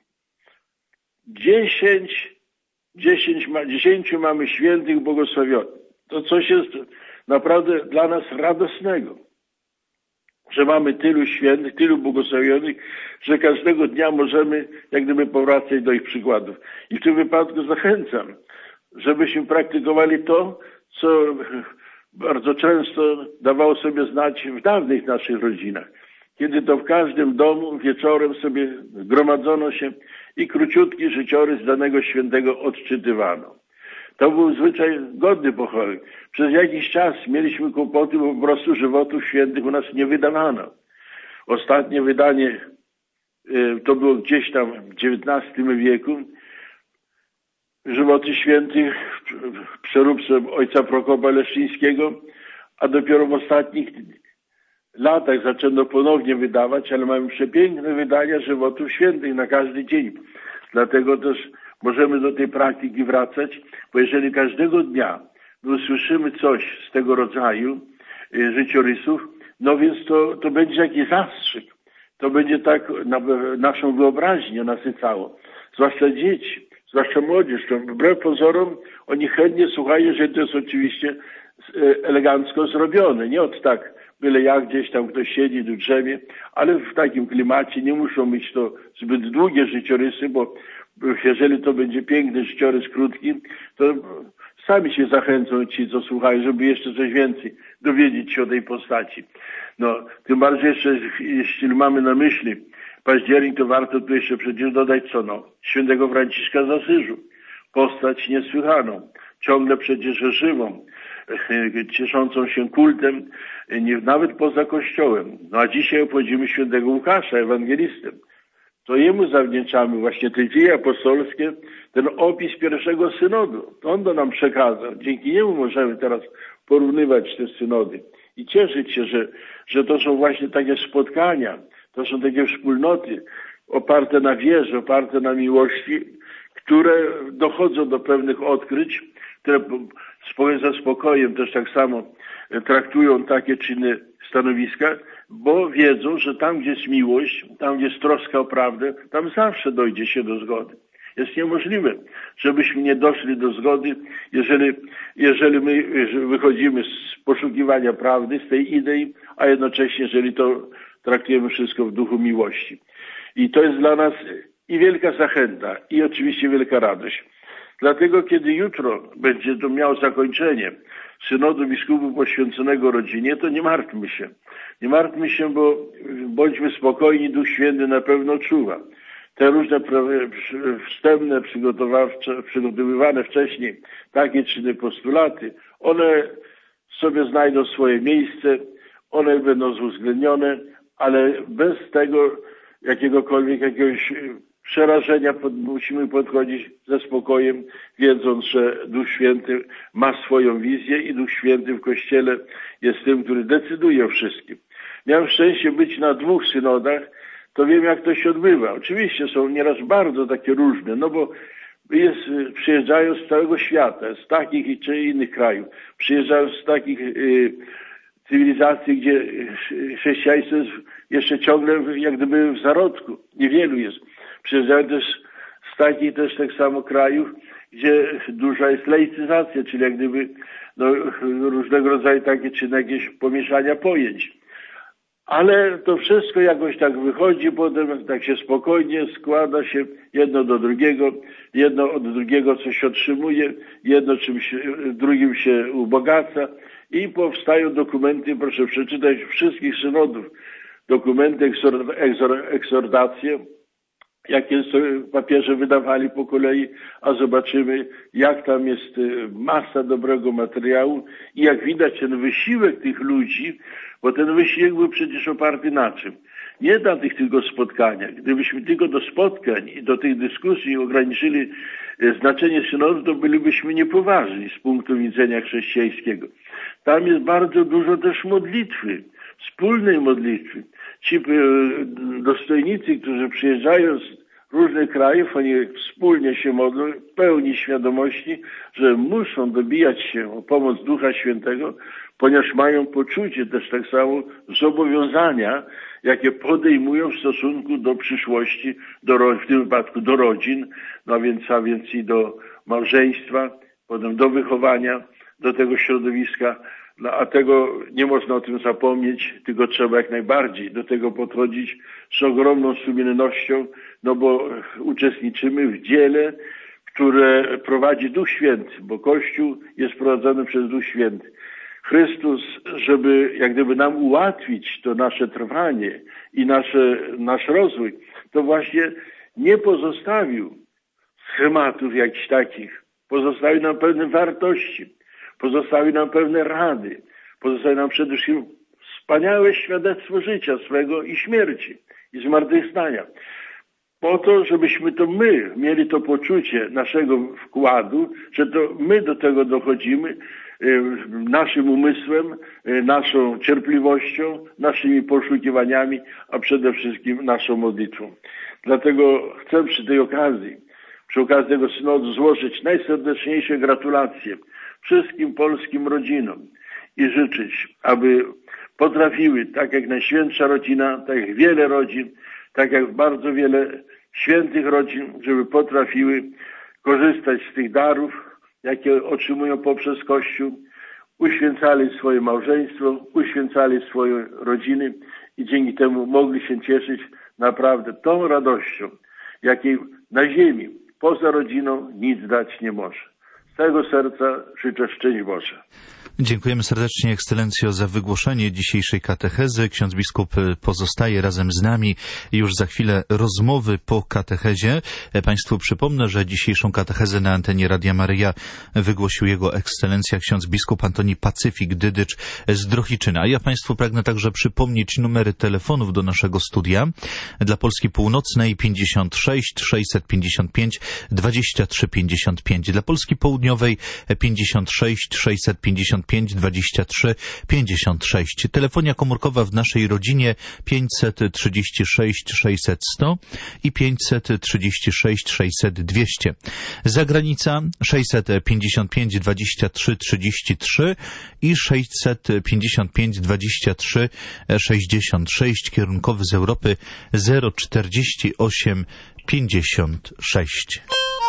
dziesięć, dziesięć, dziesięciu mamy świętych błogosławionych. To coś jest naprawdę dla nas radosnego, że mamy tylu świętych, tylu błogosławionych, że każdego dnia możemy jak gdyby powracać do ich przykładów. I w tym wypadku zachęcam, żebyśmy praktykowali to, co bardzo często dawało sobie znać w dawnych naszych rodzinach. Kiedy to w każdym domu wieczorem sobie zgromadzono się i króciutki życiorys danego świętego odczytywano. To był zwyczaj godny pochwały. Przez jakiś czas mieliśmy kłopoty, bo po prostu żywotów świętych u nas nie wydawano. Ostatnie wydanie to było gdzieś tam w dziewiętnastym wieku. Żywoty świętych w przeróbce ojca Prokopa Leszczyńskiego, a dopiero w ostatnich latach zaczęto ponownie wydawać, ale mamy przepiękne wydania żywotów świętych na każdy dzień. Dlatego też możemy do tej praktyki wracać, bo jeżeli każdego dnia usłyszymy coś z tego rodzaju y, życiorysów, no więc to, to będzie jakiś zastrzyk. To będzie tak na, naszą wyobraźnię nasycało. Zwłaszcza dzieci, zwłaszcza młodzież. To wbrew pozorom oni chętnie słuchają, że to jest oczywiście y, elegancko zrobione. Nie od tak byle jak gdzieś tam ktoś siedzi w drzewie, ale w takim klimacie nie muszą mieć to zbyt długie życiorysy, bo jeżeli to będzie piękny życiorys krótki, to sami się zachęcą ci, co słuchają, żeby jeszcze coś więcej dowiedzieć się o tej postaci. No, tym bardziej jeszcze, jeśli mamy na myśli październik, to warto tu jeszcze przecież dodać co no, świętego Franciszka z Asyżu. Postać niesłychaną, ciągle przecież żywą, cieszącą się kultem, nawet poza Kościołem. No a dzisiaj obchodzimy świętego Łukasza, ewangelistę. To jemu zawdzięczamy właśnie te dzieje apostolskie, ten opis pierwszego synodu. To on to nam przekazał. Dzięki niemu możemy teraz porównywać te synody i cieszyć się, że, że to są właśnie takie spotkania, to są takie wspólnoty oparte na wierze, oparte na miłości, które dochodzą do pewnych odkryć, które ze spokojem też tak samo traktują takie czy inne stanowiska, bo wiedzą, że tam, gdzie jest miłość, tam, gdzie jest troska o prawdę, tam zawsze dojdzie się do zgody. Jest niemożliwe, żebyśmy nie doszli do zgody, jeżeli, jeżeli my wychodzimy z poszukiwania prawdy, z tej idei, a jednocześnie, jeżeli to traktujemy wszystko w duchu miłości. I to jest dla nas i wielka zachęta, i oczywiście wielka radość. Dlatego, kiedy jutro będzie to miało zakończenie synodu biskupów poświęconego rodzinie, to nie martwmy się. Nie martwmy się, bo bądźmy spokojni, Duch Święty na pewno czuwa. Te różne wstępne, przygotowawcze, przygotowywane wcześniej takie czy inne postulaty, one sobie znajdą swoje miejsce, one będą uwzględnione, ale bez tego jakiegokolwiek jakiegoś przerażenia pod, musimy podchodzić ze spokojem, wiedząc, że Duch Święty ma swoją wizję i Duch Święty w Kościele jest tym, który decyduje o wszystkim. Miałem szczęście być na dwóch synodach, to wiem, jak to się odbywa. Oczywiście są nieraz bardzo takie różne, no bo jest, przyjeżdżają z całego świata, z takich czy innych krajów, przyjeżdżają z takich y, cywilizacji, gdzie chrześcijaństwo jest jeszcze ciągle jak gdyby w zarodku. Niewielu jest. Przyjeżdżają też z takich też tak samo krajów, gdzie duża jest laicyzacja, czyli jak gdyby no, różnego rodzaju takie czy jakieś pomieszania pojęć. Ale to wszystko jakoś tak wychodzi, potem tak się spokojnie składa się jedno do drugiego, jedno od drugiego coś otrzymuje, jedno czymś drugim się ubogaca i powstają dokumenty, proszę przeczytać wszystkich synodów, dokumenty, ekshortacje, jakie papieże wydawali po kolei, a zobaczymy, jak tam jest masa dobrego materiału i jak widać ten wysiłek tych ludzi, bo ten wysiłek był przecież oparty na czym? nie na tych tylko spotkaniach. Gdybyśmy tylko do spotkań i do tych dyskusji ograniczyli znaczenie synodu, to bylibyśmy niepoważni z punktu widzenia chrześcijańskiego. Tam jest bardzo dużo też modlitwy, wspólnej modlitwy. Ci dostojnicy, którzy przyjeżdżają z różnych krajów, oni wspólnie się modlą, w pełni świadomości, że muszą dobijać się o pomoc Ducha Świętego, ponieważ mają poczucie też tak samo zobowiązania, jakie podejmują w stosunku do przyszłości, do, w tym wypadku do rodzin, no więc, a więc i do małżeństwa, potem do wychowania, do tego środowiska, no, a tego nie można o tym zapomnieć, tylko trzeba jak najbardziej do tego podchodzić z ogromną sumiennością, no bo uczestniczymy w dziele, które prowadzi Duch Święty, bo Kościół jest prowadzony przez Duch Święty. Chrystus, żeby jak gdyby nam ułatwić to nasze trwanie i nasze, nasz rozwój, to właśnie nie pozostawił schematów jakichś takich, pozostawił nam pewne wartości, pozostawił nam pewne rady, pozostawił nam przede wszystkim wspaniałe świadectwo życia swego i śmierci i zmartwychwstania. Po to, żebyśmy to my mieli to poczucie naszego wkładu, że to my do tego dochodzimy naszym umysłem, naszą cierpliwością, naszymi poszukiwaniami, a przede wszystkim naszą modlitwą. Dlatego chcę przy tej okazji, przy okazji tego synodu złożyć najserdeczniejsze gratulacje wszystkim polskim rodzinom i życzyć, aby potrafiły, tak jak Najświętsza Rodzina, tak jak wiele rodzin, tak jak bardzo wiele świętych rodzin, żeby potrafiły korzystać z tych darów, jakie otrzymują poprzez Kościół, uświęcali swoje małżeństwo, uświęcali swoje rodziny i dzięki temu mogli się cieszyć naprawdę tą radością, jakiej na ziemi poza rodziną nic dać nie może. Z tego serca życzę szczęść Boże. Dziękujemy serdecznie, Ekscelencjo, za wygłoszenie dzisiejszej katechezy. Ksiądz biskup pozostaje razem z nami. Już za chwilę rozmowy po katechezie. Państwu przypomnę, że dzisiejszą katechezę na antenie Radia Maryja wygłosił Jego Ekscelencja ksiądz biskup Antoni Pacyfik Dydycz z Drohiczyna. A ja Państwu pragnę także przypomnieć numery telefonów do naszego studia. Dla Polski Północnej pięćdziesiąt sześć sześćset pięćdziesiąt pięć dwadzieścia trzy pięćdziesiąt pięć. Dla Polski Południowej pięćdziesiąt sześć sześćset pięćdziesiąt pięć dwadzieścia trzy pięćdziesiąt sześć. Telefonia komórkowa w naszej rodzinie pięćset trzydzieści sześć sześćset sto i pięćset trzydzieści sześć sześćset dwieście. Zagranica sześćset pięćdziesiąt pięć dwadzieścia trzy trzydzieści trzy i sześćset pięćdziesiąt pięć dwadzieścia trzy sześćdziesiąt sześć. Kierunkowy z Europy zero czterdzieści osiem pięćdziesiąt sześć.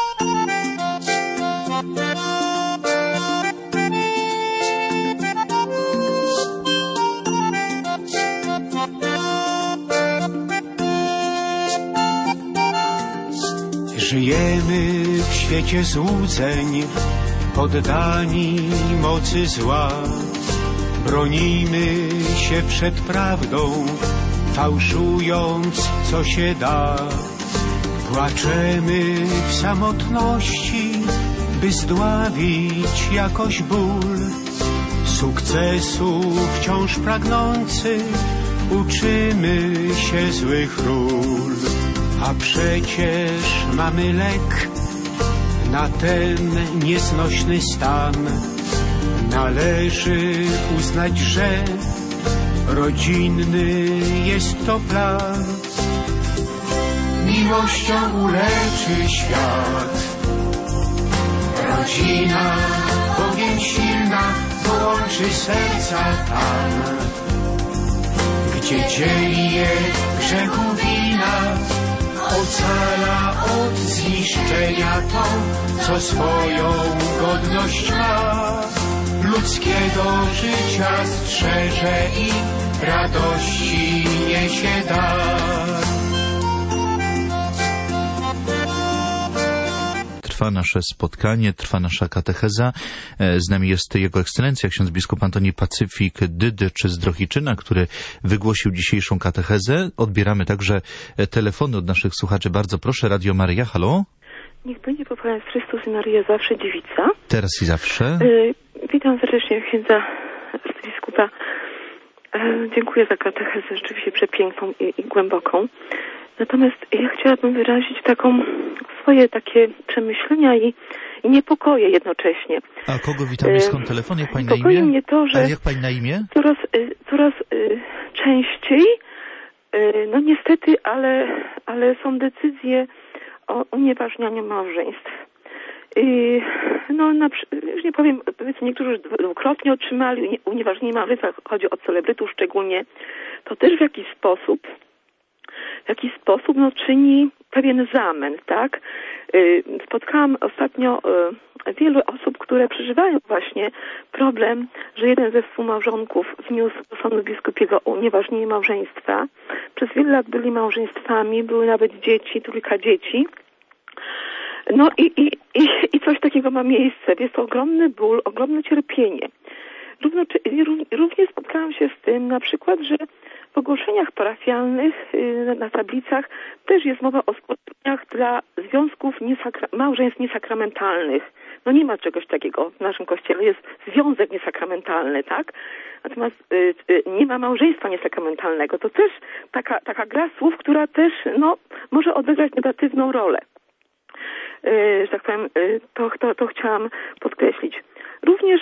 Żyjemy w świecie złudzeń, poddani mocy zła. Bronimy się przed prawdą, fałszując co się da. Płaczemy w samotności, by zdławić jakoś ból. Sukcesu wciąż pragnący, uczymy się złych ról. A przecież mamy lek na ten nieznośny stan. Należy uznać, że rodzinny jest to plan. Miłością uleczy świat. Rodzina, Bogiem silna, połączy serca tam, gdzie dzieli je grzechu wina. Ocala od zniszczenia to, co swoją godność ma. Ludzkiego życia strzeże i radości niesie dar. Trwa nasze spotkanie, trwa nasza katecheza. Z nami jest Jego Ekscelencja, ksiądz biskup Antoni Pacyfik Dydycz z Drohiczyna, który wygłosił dzisiejszą katechezę. Odbieramy także telefony od naszych słuchaczy. Bardzo proszę, Radio Maryja, halo? Niech będzie pochwalony Chrystus i Maryja, zawsze dziewica. Teraz i zawsze. Y, witam serdecznie księdza arcybiskupa. Y, Dziękuję za katechezę, rzeczywiście przepiękną i, i głęboką. Natomiast ja chciałabym wyrazić taką swoje takie przemyślenia i, i niepokoje jednocześnie. A kogo witamy? Skąd telefon? Jak pani na imię? Niepokoi mnie to, że A jak pani na imię? coraz, coraz częściej, no niestety, ale, ale są decyzje o unieważnianiu małżeństw. I no, na, już nie powiem, powiedzmy, niektórzy już dwukrotnie otrzymali unieważnienie małżeństwa, chodzi o celebrytów szczególnie, to też w jakiś sposób, w jakiś sposób no, czyni pewien zamęt, tak? Spotkałam ostatnio wielu osób, które przeżywają właśnie problem, że jeden ze współmałżonków wniósł do sądu biskupiego o unieważnienie małżeństwa. Przez wiele lat byli małżeństwami, były nawet dzieci, trójka dzieci. No i, i, i, i coś takiego ma miejsce. Jest to ogromny ból, ogromne cierpienie. Równo, również spotkałam się z tym na przykład, że w ogłoszeniach parafialnych na tablicach też jest mowa o spotkaniach dla związków niesakra- małżeństw niesakramentalnych. No nie ma czegoś takiego w naszym kościele. Jest związek niesakramentalny, tak? Natomiast y, y, nie ma małżeństwa niesakramentalnego. To też taka, taka gra słów, która też no, może odegrać negatywną rolę. Że tak powiem, to, to, to chciałam podkreślić. Również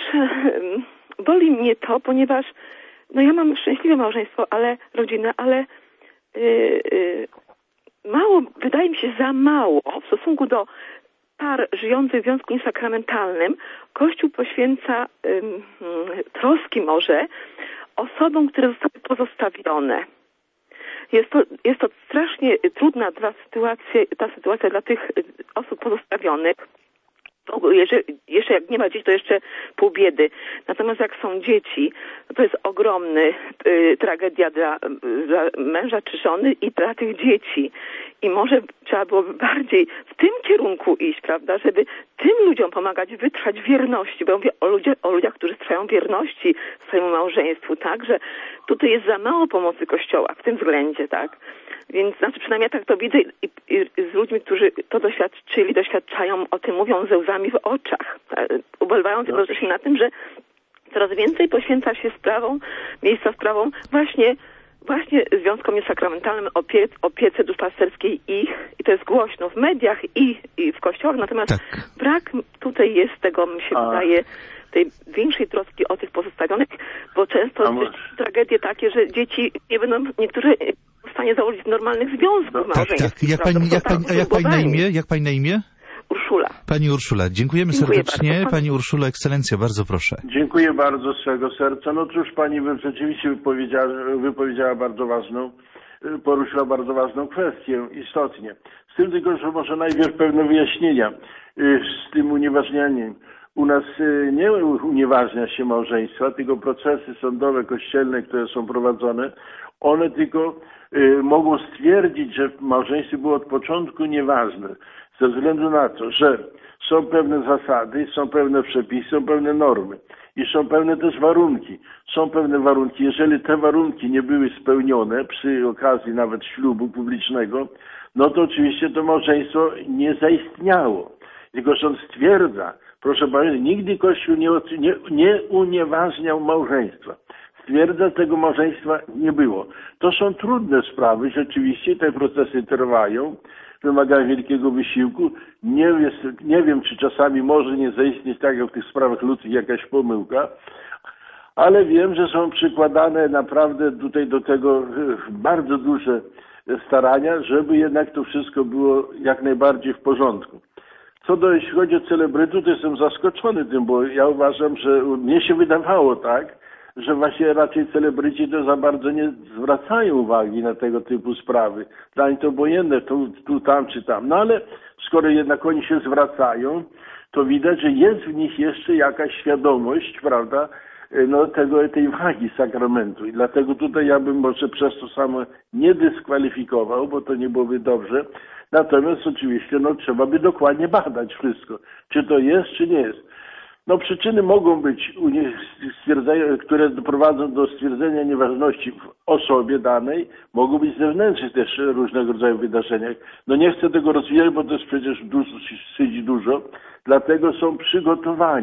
boli mnie to, ponieważ no ja mam szczęśliwe małżeństwo, ale rodzinę, ale yy, yy, mało, wydaje mi się za mało w stosunku do par żyjących w związku niesakramentalnym. Kościół poświęca yy, yy, troski może osobom, które zostały pozostawione. Jest to, jest to strasznie trudna ta sytuacja, ta sytuacja dla tych osób pozostawionych. Jeżeli, jeszcze jak nie ma dzieci, to jeszcze pół biedy. Natomiast jak są dzieci, to jest ogromny y, tragedia dla, dla męża czy żony i dla tych dzieci. I może trzeba byłoby bardziej w tym kierunku iść, prawda, żeby tym ludziom pomagać wytrwać wierności, bo ja mówię o ludziach, o ludziach, którzy trwają wierności swojemu małżeństwu, tak, że tutaj jest za mało pomocy Kościoła w tym względzie, tak. Więc znaczy przynajmniej ja tak to widzę i, i, i z ludźmi, którzy to doświadczyli, doświadczają, o tym mówią ze łzami w oczach, ubolewając jednocześnie na tym, że coraz więcej poświęca się sprawom, miejsca sprawom właśnie właśnie związkom niesakramentalnym, opie, opiece duszpasterskiej i, i to jest głośno w mediach i, i w kościołach, natomiast tak. Brak tutaj jest tego, mi się A. wydaje, tej większej troski o tych pozostawionych, bo często są tragedie takie, że dzieci nie będą, niektórzy w stanie założyć normalnych związków no, małżeńskich. Tak, tak. Jak pani, jak pani, jak pani na imię? Jak pani na imię? Urszula. Pani Urszula, dziękujemy Dziękuję serdecznie. Bardzo. Pani Urszulo, ekscelencja, bardzo proszę. Dziękuję bardzo z całego serca. No cóż, pani rzeczywiście wypowiedziała, wypowiedziała bardzo ważną, poruszyła bardzo ważną kwestię, istotnie. Z tym tylko, że może najpierw pewne wyjaśnienia z tym unieważnianiem. U nas nie unieważnia się małżeństwa, tylko procesy sądowe, kościelne, które są prowadzone, one tylko mogą stwierdzić, że małżeństwo było od początku nieważne. Ze względu na to, że są pewne zasady, są pewne przepisy, są pewne normy i są pewne też warunki. Są pewne warunki. Jeżeli te warunki nie były spełnione przy okazji nawet ślubu publicznego, no to oczywiście to małżeństwo nie zaistniało. Tylko że on stwierdza, proszę pamiętać, nigdy Kościół nie, nie, nie unieważniał małżeństwa. Stwierdza, że tego małżeństwa nie było. To są trudne sprawy, rzeczywiście te procesy trwają. Wymagają wielkiego wysiłku. Nie, jest, nie wiem, czy czasami może nie zaistnieć tak jak w tych sprawach ludzkich jakaś pomyłka, ale wiem, że są przykładane naprawdę tutaj do tego bardzo duże starania, żeby jednak to wszystko było jak najbardziej w porządku. Co do, jeśli chodzi o celebrytów, to jestem zaskoczony tym, bo ja uważam, że mnie się wydawało tak, że właśnie raczej celebryci to za bardzo nie zwracają uwagi na tego typu sprawy. Dla nich to obojętne, tu, tu, tam czy tam. No ale skoro jednak oni się zwracają, to widać, że jest w nich jeszcze jakaś świadomość, prawda, no tego, tej wagi sakramentu. I dlatego tutaj ja bym może przez to samo nie dyskwalifikował, bo to nie byłoby dobrze. Natomiast oczywiście no trzeba by dokładnie badać wszystko, czy to jest, czy nie jest. No przyczyny mogą być, które doprowadzą do stwierdzenia nieważności w osobie danej, mogą być zewnętrzne też różnego rodzaju wydarzeniach. No nie chcę tego rozwijać, bo to jest przecież dosyć dużo, dlatego są przygotowania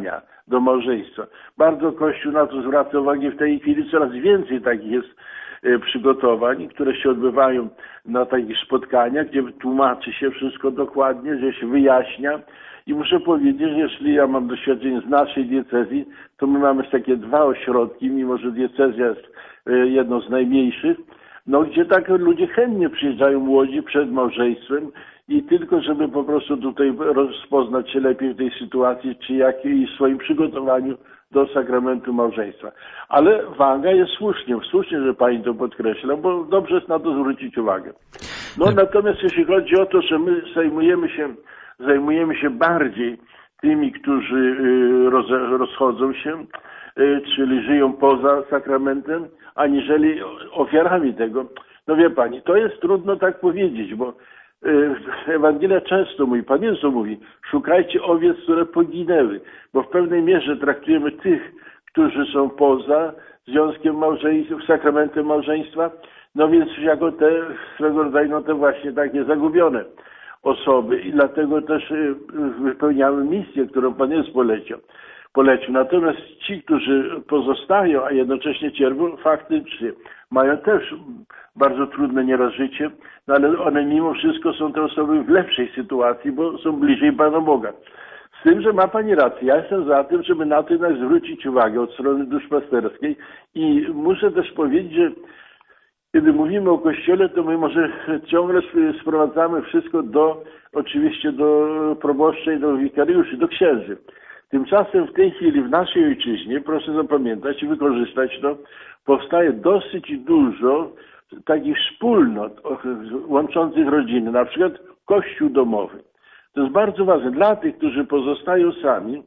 do małżeństwa. Bardzo Kościół na to zwraca uwagę, w tej chwili coraz więcej takich jest przygotowań, które się odbywają na takich spotkaniach, gdzie tłumaczy się wszystko dokładnie, że się wyjaśnia. I muszę powiedzieć, że jeśli ja mam doświadczenie z naszej diecezji, to my mamy takie dwa ośrodki, mimo że diecezja jest jedną z najmniejszych, no gdzie tak ludzie chętnie przyjeżdżają młodzi przed małżeństwem i tylko żeby po prostu tutaj rozpoznać się lepiej w tej sytuacji, czy jak i w swoim przygotowaniu do sakramentu małżeństwa. Ale waga jest słusznie, słusznie, że pani to podkreśla, bo dobrze jest na to zwrócić uwagę. No tak. Natomiast jeśli chodzi o to, że my zajmujemy się, zajmujemy się bardziej tymi, którzy roz, rozchodzą się, czyli żyją poza sakramentem, aniżeli ofiarami tego. No wie pani, to jest trudno tak powiedzieć, bo Ewangelia często mówi, Pan Jezus mówi, szukajcie owiec, które poginęły, bo w pewnej mierze traktujemy tych, którzy są poza związkiem małżeństwa, sakramentem małżeństwa, no więc jako te swego rodzaju, no te właśnie takie zagubione osoby i dlatego też wypełniamy misję, którą Pan Jezus polecił. polecił. Natomiast ci, którzy pozostają, a jednocześnie cierpią, faktycznie mają też bardzo trudne nieraz życie, no ale one mimo wszystko są te osoby w lepszej sytuacji, bo są bliżej Pana Boga. Z tym, że ma Pani rację, ja jestem za tym, żeby na to jednak zwrócić uwagę od strony duszpasterskiej i muszę też powiedzieć, że kiedy mówimy o Kościele, to my może ciągle sprowadzamy wszystko do, oczywiście do proboszcza i do wikariuszy, do księży. Tymczasem w tej chwili w naszej ojczyźnie, proszę zapamiętać i wykorzystać to, powstaje dosyć dużo takich wspólnot łączących rodziny, na przykład kościół domowy. To jest bardzo ważne dla tych, którzy pozostają sami,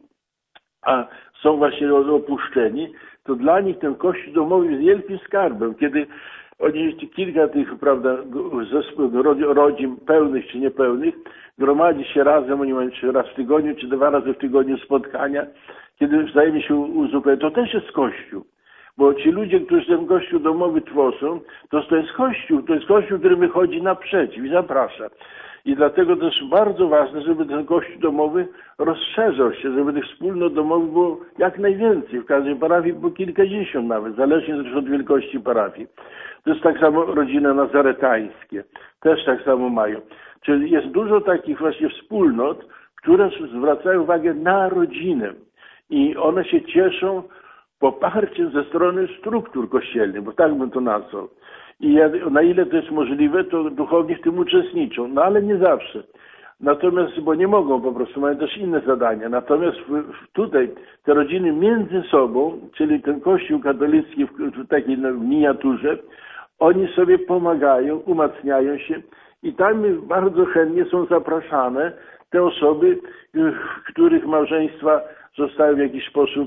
a są właśnie opuszczeni, to dla nich ten kościół domowy jest wielkim skarbem, kiedy oni kilka tych, prawda, rodzin pełnych czy niepełnych gromadzi się razem, oni mają czy raz w tygodniu, czy dwa razy w tygodniu spotkania, kiedy wzajemnie się uzupełniają. To też jest Kościół, bo ci ludzie, którzy ten Kościół domowy tworzą, to, to jest Kościół, to jest Kościół, który wychodzi naprzeciw i zaprasza. I dlatego też bardzo ważne, żeby ten Kościół domowy rozszerzał się, żeby tych wspólnot domowych było jak najwięcej. W każdej parafii było kilkadziesiąt nawet, zależnie też od wielkości parafii. To jest tak samo rodziny nazaretańskie, też tak samo mają. Czyli jest dużo takich właśnie wspólnot, które zwracają uwagę na rodzinę i one się cieszą poparciem ze strony struktur kościelnych, bo tak bym to nazwał. I na ile to jest możliwe, to duchowni w tym uczestniczą, no ale nie zawsze. Natomiast, bo nie mogą po prostu, mają też inne zadania. Natomiast w, tutaj te rodziny między sobą, czyli ten Kościół katolicki w, w takiej miniaturze, oni sobie pomagają, umacniają się i tam bardzo chętnie są zapraszane te osoby, których małżeństwa zostały w jakiś sposób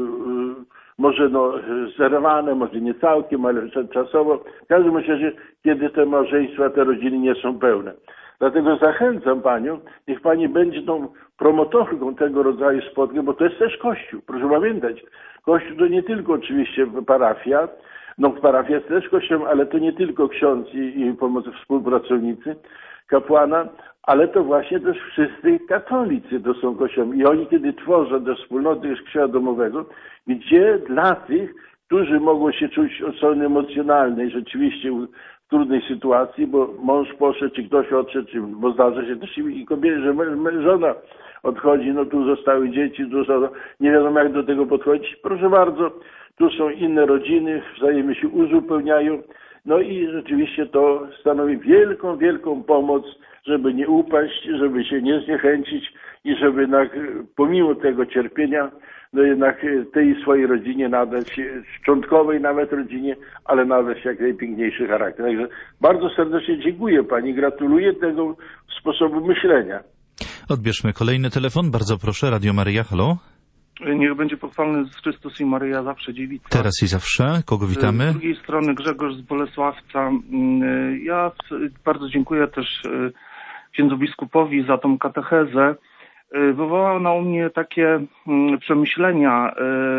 może no zerwane, może nie całkiem, ale czasowo. W każdym razie, kiedy te małżeństwa, te rodziny nie są pełne. Dlatego zachęcam Panią, niech Pani będzie tą promotorką tego rodzaju spotkań, bo to jest też Kościół. Proszę pamiętać, Kościół to nie tylko oczywiście parafia, no parafia jest też Kościołem, ale to nie tylko ksiądz i, i pomocy współpracownicy kapłana, ale to właśnie też wszyscy katolicy to są Kościołem. I oni kiedy tworzą tę wspólnotę Kościoła domowego, gdzie dla tych, którzy mogą się czuć od strony emocjonalnej rzeczywiście w trudnej sytuacji, bo mąż poszedł, czy ktoś odszedł, czy, bo zdarza się też i kobieta, że żona odchodzi, no tu zostały dzieci, tu zostało, nie wiadomo jak do tego podchodzić. Proszę bardzo, tu są inne rodziny, wzajemnie się uzupełniają, no i rzeczywiście to stanowi wielką, wielką pomoc, żeby nie upaść, żeby się nie zniechęcić i żeby jednak pomimo tego cierpienia, no jednak tej swojej rodzinie nadać, szczątkowej nawet rodzinie, ale nadać jak najpiękniejszy charakter. Także bardzo serdecznie dziękuję Pani, gratuluję tego sposobu myślenia. Odbierzmy kolejny telefon, bardzo proszę, Radio Maryja, halo. Niech będzie pochwalony Chrystus i Maryja zawsze dziewica. Teraz i zawsze. Kogo witamy? Z drugiej strony Grzegorz z Bolesławca. Ja bardzo dziękuję też księdzu biskupowi za tą katechezę. Wywołała na u mnie takie przemyślenia.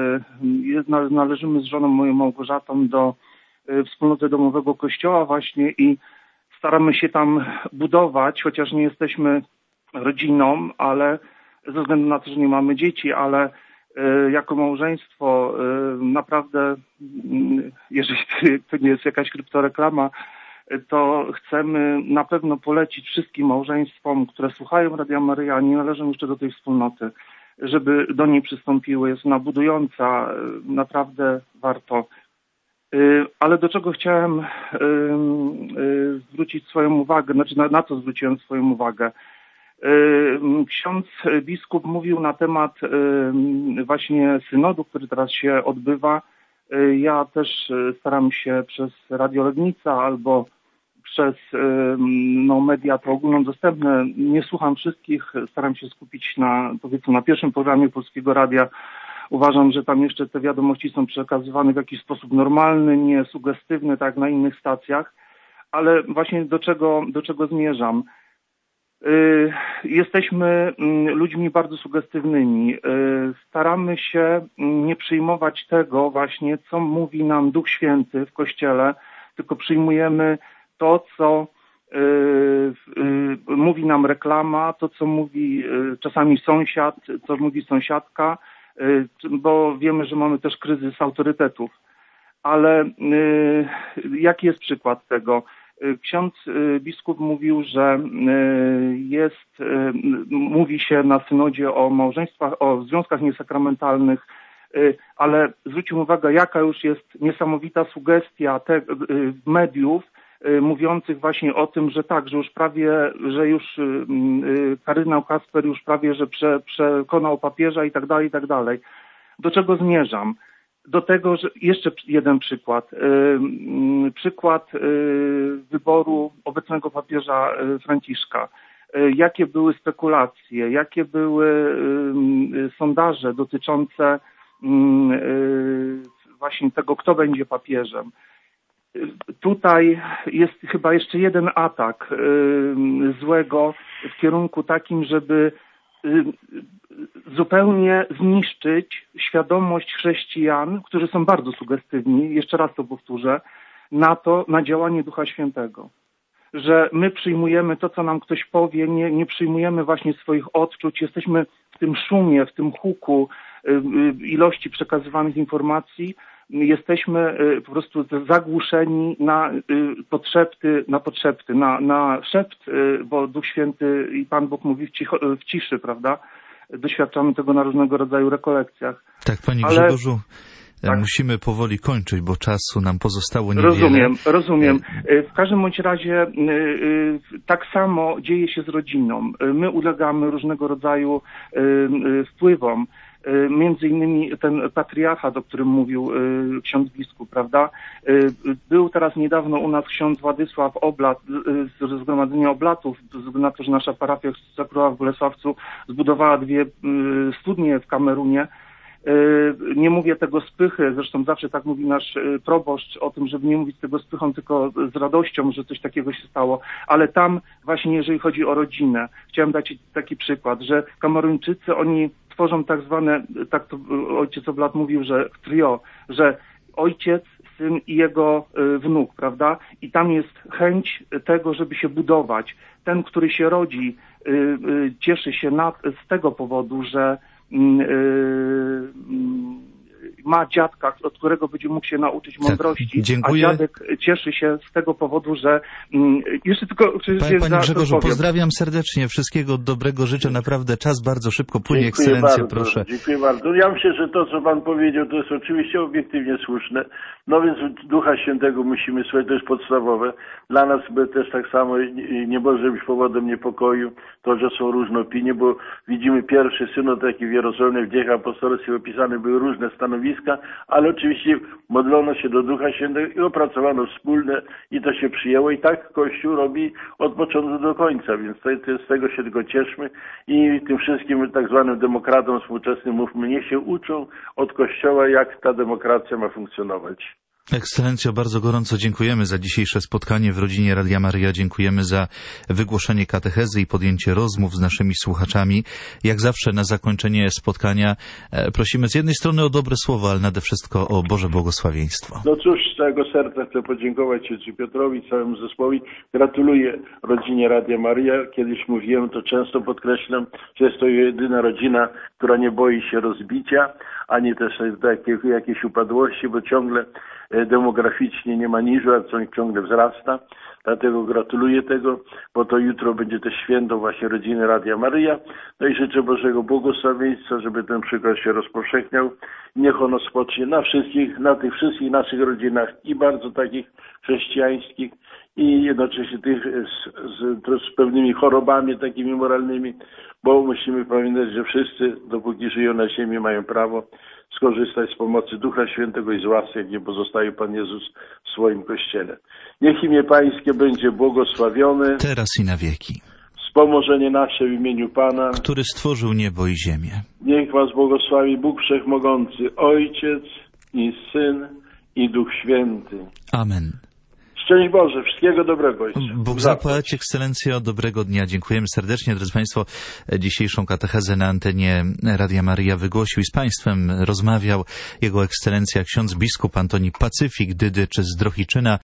Należymy z żoną moją Małgorzatą do wspólnoty domowego kościoła właśnie i staramy się tam budować, chociaż nie jesteśmy rodziną, ale ze względu na to, że nie mamy dzieci, ale jako małżeństwo naprawdę, jeżeli to nie jest jakaś kryptoreklama, to chcemy na pewno polecić wszystkim małżeństwom, które słuchają Radia Maryja, nie należą jeszcze do tej wspólnoty, żeby do niej przystąpiły. Jest ona budująca, naprawdę warto. Ale do czego chciałem zwrócić swoją uwagę, znaczy na, na co zwróciłem swoją uwagę. Ksiądz biskup mówił na temat właśnie synodu, który teraz się odbywa. Ja też staram się przez Radio Legnica albo przez no, media to ogólnodostępne. Nie słucham wszystkich, staram się skupić na, powiedzmy, na pierwszym programie Polskiego Radia. Uważam, że tam jeszcze te wiadomości są przekazywane w jakiś sposób normalny, nie sugestywny, tak jak na innych stacjach. Ale właśnie do czego, do czego zmierzam? Jesteśmy ludźmi bardzo sugestywnymi. Staramy się nie przyjmować tego właśnie, co mówi nam Duch Święty w Kościele, tylko przyjmujemy to, co mówi nam reklama, to, co mówi czasami sąsiad, co mówi sąsiadka, bo wiemy, że mamy też kryzys autorytetów. Ale jaki jest przykład tego? Ksiądz biskup mówił, że jest, mówi się na synodzie o małżeństwach, o związkach niesakramentalnych, ale zwróćmy uwagę, jaka już jest niesamowita sugestia te, mediów mówiących właśnie o tym, że tak, że już prawie, że już kardynał Kasper już prawie, że prze, przekonał papieża i tak dalej, i tak dalej. Do czego zmierzam? Do tego, że jeszcze jeden przykład. Yy, przykład yy, wyboru obecnego papieża yy, Franciszka. Yy, jakie były spekulacje, jakie były yy, sondaże dotyczące yy, właśnie tego, kto będzie papieżem. Yy, tutaj jest chyba jeszcze jeden atak yy, złego w kierunku takim, żeby zupełnie zniszczyć świadomość chrześcijan, którzy są bardzo sugestywni, jeszcze raz to powtórzę, na to, na działanie Ducha Świętego. Że my przyjmujemy to, co nam ktoś powie, nie, nie przyjmujemy właśnie swoich odczuć, jesteśmy w tym szumie, w tym huku ilości przekazywanych informacji, jesteśmy po prostu zagłuszeni na podszepty, na podszepty, na, na szept, bo Duch Święty i Pan Bóg mówi w, cicho, w ciszy, prawda? Doświadczamy tego na różnego rodzaju rekolekcjach. Tak, Panie Ale... Grzegorzu, Tak. musimy powoli kończyć, bo czasu nam pozostało niewiele. Rozumiem, rozumiem. W każdym bądź razie tak samo dzieje się z rodziną. My ulegamy różnego rodzaju wpływom. Między innymi ten patriarchat, o którym mówił ksiądz biskup, prawda? Był teraz niedawno u nas ksiądz Władysław Oblat z Zgromadzenia Oblatów, ze względu na to, że nasza parafia Króla w Bolesławcu zbudowała dwie studnie w Kamerunie. Nie mówię tego z pychy, zresztą zawsze tak mówi nasz proboszcz o tym, żeby nie mówić tego z pychą, tylko z radością, że coś takiego się stało. Ale tam właśnie, jeżeli chodzi o rodzinę, chciałem dać taki przykład, że Kameruńczycy, oni tworzą tak zwane, tak to ojciec Oblat mówił, że trio, że ojciec, syn i jego wnuk, prawda? I tam jest chęć tego, żeby się budować. Ten, który się rodzi, cieszy się na, z tego powodu, że ma dziadka, od którego będzie mógł się nauczyć mądrości, Dziękuję. A dziadek cieszy się z tego powodu, że jeszcze tylko... Panie, panie Grzegorzu, pozdrawiam serdecznie, wszystkiego dobrego życzę, naprawdę czas bardzo szybko płynie, Dziękuję ekscelencję, bardzo, proszę. Dziękuję bardzo. Ja myślę, że to, co Pan powiedział, to jest oczywiście obiektywnie słuszne. No więc Ducha Świętego musimy słuchać, to jest podstawowe. Dla nas by też tak samo nie może być powodem niepokoju to, że są różne opinie, bo widzimy pierwszy synod, taki w Jerozolimie, w Dziejach Apostolskich opisane były różne stanowiska, ale oczywiście modlono się do Ducha Świętego i opracowano wspólne i to się przyjęło i tak Kościół robi od początku do końca, więc to, to z tego się tylko cieszmy i tym wszystkim tak zwanym demokratom współczesnym mówmy, niech się uczą od Kościoła, jak ta demokracja ma funkcjonować. Ekscelencjo, bardzo gorąco dziękujemy za dzisiejsze spotkanie w rodzinie Radia Maryja. Dziękujemy za wygłoszenie katechezy i podjęcie rozmów z naszymi słuchaczami. Jak zawsze na zakończenie spotkania prosimy z jednej strony o dobre słowo, ale nade wszystko o Boże błogosławieństwo. No cóż, z całego serca chcę podziękować ojcu Piotrowi, całemu zespołowi. Gratuluję rodzinie Radia Maryja. Kiedyś mówiłem, to często podkreślam, że jest to jedyna rodzina, która nie boi się rozbicia, ani też takiej jakiejś upadłości, bo ciągle demograficznie nie ma niżu, a ciągle wzrasta. Dlatego gratuluję tego, bo to jutro będzie też święto właśnie rodziny Radia Maryja. No i życzę Bożego błogosławieństwa, żeby ten przykład się rozpowszechniał. Niech ono spocznie na wszystkich, na tych wszystkich naszych rodzinach i bardzo takich chrześcijańskich i jednocześnie tych z, z, z pewnymi chorobami takimi moralnymi, bo musimy pamiętać, że wszyscy, dopóki żyją na ziemi, mają prawo skorzystać z pomocy Ducha Świętego i z łaski, jakie pozostawił Pan Jezus w swoim Kościele. Niech imię Pańskie będzie błogosławione. Teraz i na wieki. Wspomożenie nasze w imieniu Pana, który stworzył niebo i ziemię. Niech Was błogosławi Bóg Wszechmogący, Ojciec i Syn i Duch Święty. Amen. Szczęść Boże, wszystkiego dobrego. Bóg zapłać, Ekscelencjo, dobrego dnia. Dziękujemy serdecznie. Drodzy Państwo, dzisiejszą katechezę na antenie Radia Maryja wygłosił i z Państwem rozmawiał Jego Ekscelencja ksiądz biskup Antoni Pacyfik Dydycz z Drohiczyna.